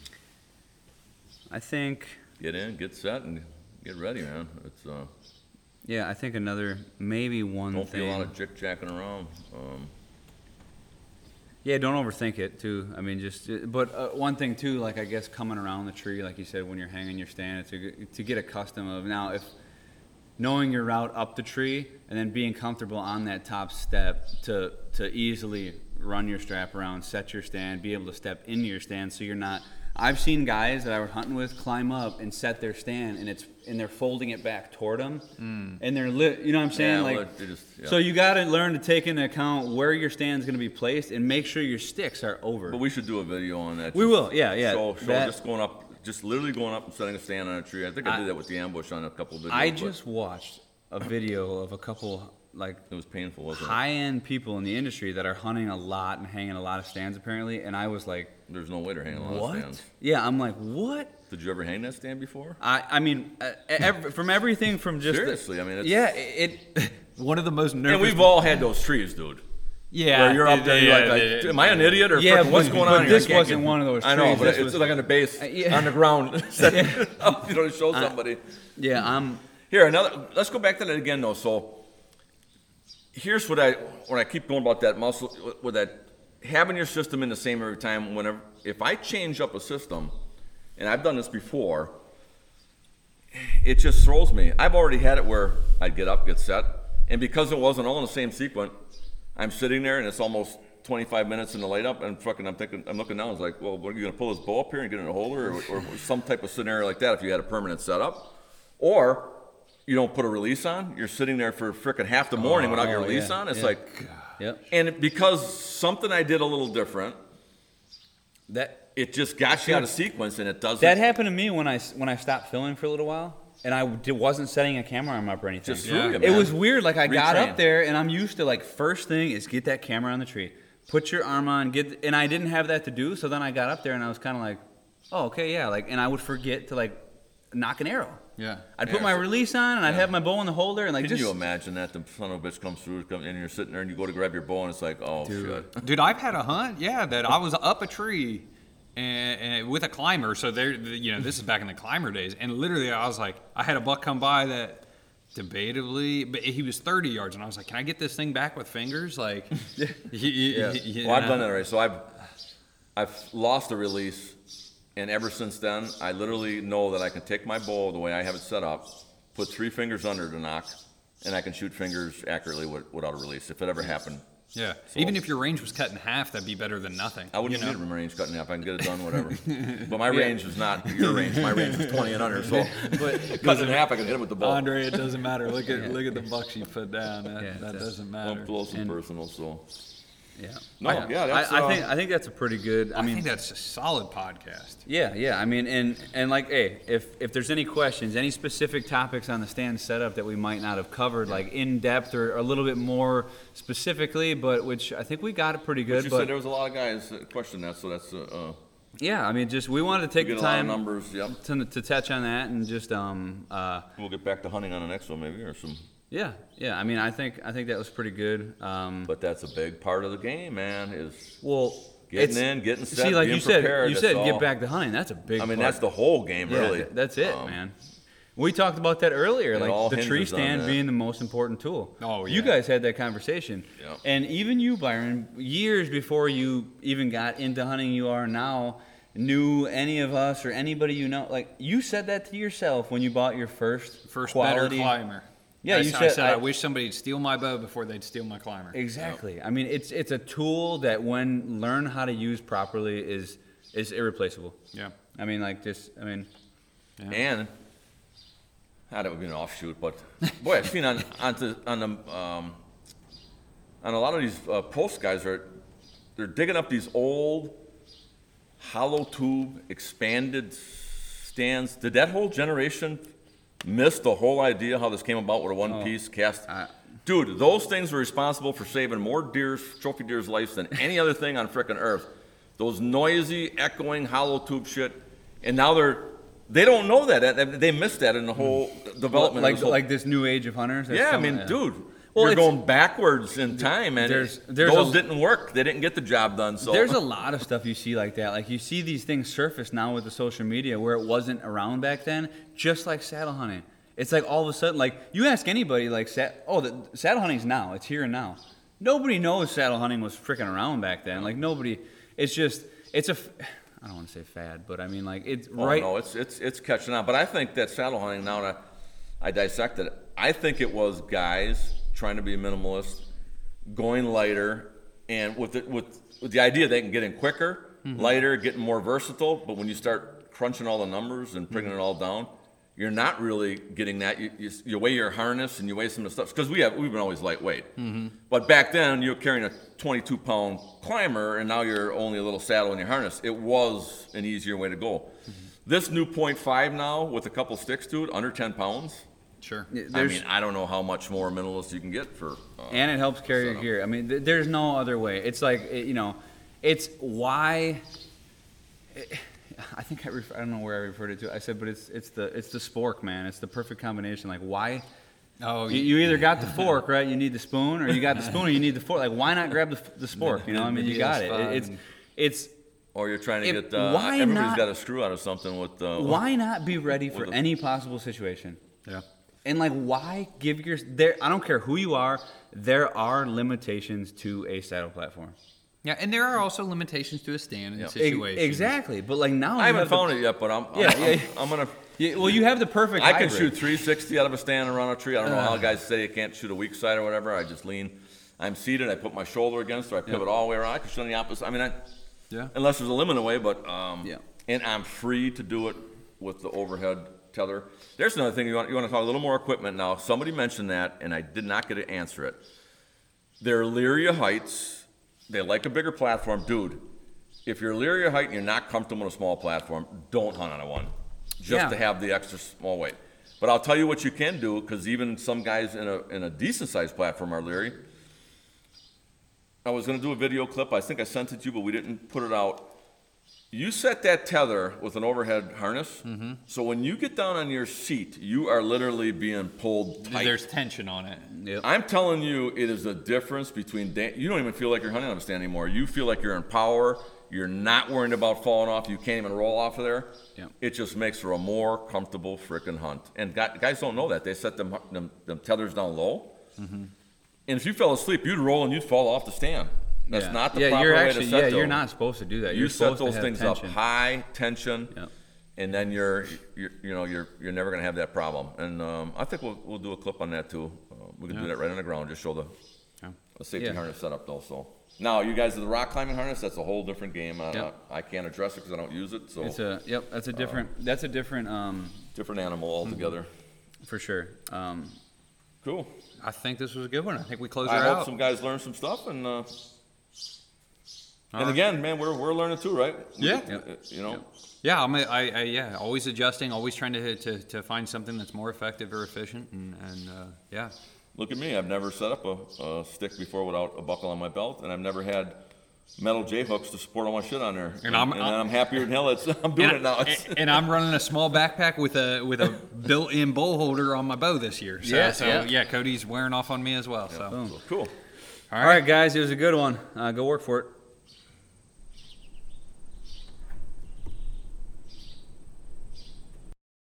I think get in, get set, and get ready, man. It's uh, yeah, I think another maybe one don't thing. be a lot of jick jacking around. Um, Yeah, don't overthink it too. I mean, just but uh, one thing too, like I guess coming around the tree, like you said, when you're hanging your stand, to to get accustomed of now if knowing your route up the tree and then being comfortable on that top step to to easily run your strap around, set your stand, be able to step into your stand, so you're not. I've seen guys that I was hunting with climb up and set their stand, and it's and they're folding it back toward them, and they're lit. You know what I'm saying? Yeah, like, well, they just- yeah. so you got to learn to take into account where your stand's going to be placed and make sure your sticks are over. but we should do a video on that. We Just will, yeah, yeah. Show, show That- just going up, just literally going up and setting a stand on a tree. I think I, I- did that with the ambush on a couple of videos. I but- just watched a video of a couple like It was painful, wasn't it? high-end people in the industry that are hunting a lot and hanging a lot of stands apparently, and I was like, There's no way to hang a lot what? of stands. Yeah, I'm like, what? Did you ever hang that stand before? I I mean, uh, ev- from everything from just the- Seriously, I mean, it's, yeah, it. it One of the most nervous. And we've all had those trees, dude. yeah, Where you're up there, you're yeah, like, like yeah, am I an idiot or Yeah, frickin' what's but- going but on here? this I can't wasn't get- one of those I know, trees, but this it's was- like on the base, Uh, yeah. on the ground, setting it up, you know, to show somebody. yeah, I'm. Here, another. Let's go back to that again, though. So, here's what I when I keep going about that muscle with that having your system in the same every time. Whenever if I change up a system, and I've done this before, it just throws me. I've already had it where I'd get up, get set, and because it wasn't all in the same sequence, I'm sitting there and it's almost twenty-five minutes in the light up, and fucking, I'm thinking, I'm looking down. It's like, well, what, are you gonna pull this bow up here and get in a holder, or, or some type of scenario like that if you had a permanent setup, or you don't put a release on. You're sitting there for frickin' half the morning without your oh, release yeah, on. It's yeah. like, Yep. and it- because something I did a little different, That it just got you out of sequence, and it doesn't. that happened to me when I s- when I stopped filming for a little while, and I d- wasn't setting a camera arm up or anything. Just threw Yeah. you, It man. was weird. Like I got Retrain. up there, and I'm used to like first thing is get that camera on the tree, put your arm on, get, and I didn't have that to do. So then I got up there, and I was kind of like, oh okay, yeah, like, and I would forget to like knock an arrow. Yeah. I'd put Yeah, my so- release on, and I'd have my bow in the holder, and like Can just you imagine that the son of a bitch comes through, come- and you're sitting there, and you go to grab your bow, and it's like, oh shit. Dude, I've had a hunt, yeah, that I was up a tree and, and with a climber. So there, you know, this is back in the climber days, and literally I was like, I had a buck come by that debatably, but he was thirty yards, and I was like, can I get this thing back with fingers? Like, yeah. Well, I've done that already. So I've I've lost a release, and ever since then, I literally know that I can take my bow the way I have it set up, put three fingers under the knock, and I can shoot fingers accurately with, without a release. If it ever happened, Yeah, even if your range was cut in half, that'd be better than nothing. I wouldn't you know? need a range cutting half. I can get it done, whatever. But my range is not your range. My range is twenty and under. So cut in half, I can hit it with the bow. Andre, it doesn't matter. Look at look at the bucks you put down. That, Yeah, that it's- doesn't Up matter. close and personal. So yeah. No, I, yeah, that's, I, I uh, think I think that's a pretty good. I I mean, think that's a solid podcast. yeah, yeah. I mean, and and like, hey, if if there's any questions, any specific topics on the stand setup that we might not have covered, like in depth or a little bit more specifically, but which I think we got it pretty But good. you But said there was a lot of guys that questioned that, so that's uh, uh, yeah, I mean, just we wanted to take we the get a lot of time numbers. Yep. to to touch on that and just um uh We'll get back to hunting on the next one, maybe, or some. yeah yeah. I mean, I think I think that was pretty good. Um, But that's a big part of the game, man. Is well, Getting it's- in, getting set, See, like being you said, prepared, you that's said all. get back to hunting. That's a big. I mean, part. that's the whole game, Yeah, really. th- that's it, Um, man. We talked about that earlier, It like all the tree hinges on stand that. being the most important tool. Oh, You yeah. guys had that conversation. Yeah. And even you, Byron, years before you even got into hunting you are now, knew any of us or anybody you know, like you said that to yourself when you bought your first First quality. better climber. Yeah, I, you s- I said- said I, I- wish somebody'd steal my bow before they'd steal my climber. Exactly. I mean, it's it's a tool that when learned how to use properly is is irreplaceable. Yeah. I mean, like just, I mean, And that would be an offshoot, but boy, I've seen on on the on the um, on a lot of these uh, post guys are they're digging up these old hollow tube expanded stands. Did that whole generation miss the whole idea how this came about with a one piece cast? I- Dude, those things were responsible for saving more deer's trophy deer's lives than any other thing on frickin' earth. Those noisy, echoing, hollow tube shit, and now they're they don't know that. They missed that in the whole development. of like this whole, like this new age of hunters. that's yeah, I coming- mean, dude, Well, you're it's- going backwards in time, and There's- there's those a- didn't work. They didn't get the job done. So There's a lot of stuff you see like that. Like you see these things surface now with the social media where it wasn't around back then, just like saddle hunting. It's like all of a sudden, like you ask anybody, like, sa- oh, the saddle hunting's now. It's here and now. Nobody knows saddle hunting was freaking around back then. Like nobody. It's just, it's a, f- I don't want to say fad, but I mean like it's Oh, right. no, it's it's it's catching on. But I think that saddle hunting now that I dissected it, I think it was guys trying to be minimalist, going lighter, and with the, with with the idea they can get in quicker, Mm-hmm. lighter, getting more versatile. But when you start crunching all the numbers and bringing Mm-hmm. it all down, you're not really getting that. You, you, you weigh your harness and you weigh some of the stuff because we have we've been always lightweight. Mm-hmm. But back then you're carrying a twenty-two pound climber and now you're only a little saddle in your harness. It was an easier way to go. Mm-hmm. This new point five now with a couple sticks to it, under ten pounds, Sure. I There's, mean, I don't know how much more minimalist you can get for. Uh, and it helps carry your setup. gear. I mean, th- there's no other way. It's like, it- you know, it's why. I think I refer, I don't know where I referred it to. I said, but it's it's the it's the spork, man. It's the perfect combination. Like, why? Oh, You, you either got the fork, right? You need the spoon, or you got the spoon, or you need the fork. Like, why not grab the, the spork? You know, I mean, you got it. It- It's it's Or you're trying to If- get. Uh, why everybody's not- got a screw out of something with. Uh, why not be ready for With a- any possible situation? yeah. And like, why give your there? I don't care who you are. There are limitations to a saddle platform. Yeah, and there are also limitations to a stand in Yeah. Ex- situations. exactly. But like now, I haven't found it yet, but I'm. Yeah, I'm, yeah. I'm, I'm gonna. Yeah, well, you have the perfect. I can hybrid. shoot three sixty out of a stand around a tree. I don't know how guys say you can't shoot a weak side or whatever. I just lean. I'm seated. I put my shoulder against, or I pivot all the way around. I can shoot on the opposite. I mean, I, Yeah. unless there's a limit away, but um, Yeah. and I'm free to do it with the overhead tether. There's another thing you want. You want to talk a little more equipment now. Somebody mentioned that, and I did not get to answer it. They're Lyria heights. They like a bigger platform, dude. If you're Lyria height and you're not comfortable with a small platform, don't hunt on a one, just Yeah. to have the extra small weight. But I'll tell you what you can do, because even some guys in a in a decent sized platform are leery. I was going to do a video clip. I think I sent it to you, but we didn't put it out. You set that tether with an overhead harness, so when you get down on your seat, you are literally being pulled tight. There's tension on it. Yep. I'm telling you, it is a difference between. Da- you don't even feel like you're hunting on a stand anymore. You feel like you're in power. You're not worried about falling off. You can't even roll off of there. Yep. It just makes for a more comfortable frickin' hunt. And gu- guys don't know that. They set them, them, them tethers down low. Mm-hmm. And if you fell asleep, you'd roll and you'd fall off the stand. That's Yeah. not the yeah, proper you're way actually, to set Yeah, those. you're not supposed to do that. You You're set supposed to those have things tension. up high tension, Yep. and then you're, you're, you know, you're, you're never gonna have that problem. And um, I think we'll, we'll do a clip on that too. Uh, we can do that right on the ground. Just show the, Yeah. the safety Yeah. harness setup though. So now you guys are the rock climbing harness. That's a whole different game. Uh, Yep. I can't address it because I don't use it. So It's a yep. That's a different. that's a different. Um, different animal altogether. for sure. Um, Cool. I think this was a good one. I think we close I her hope out. some guys learn some stuff and. Uh, and right. again, man, we're we're learning too, right? Yeah. Uh, You know. Yeah, I'm, a- I, I, yeah, always adjusting, always trying to, to, to find something that's more effective or efficient, and, and uh, yeah. Look at me. I've never set up a, a stick before without a buckle on my belt, and I've never had metal J hooks to support all my shit on there. And I'm- and I'm happier than hell. It's I'm doing it now. It's, and, and I'm running a small backpack with a with a built-in bowl holder on my bow this year. So, Yeah, so yeah. yeah, Cody's wearing off on me as well. So, cool. all right, guys, it was a good one. Uh, go work for it.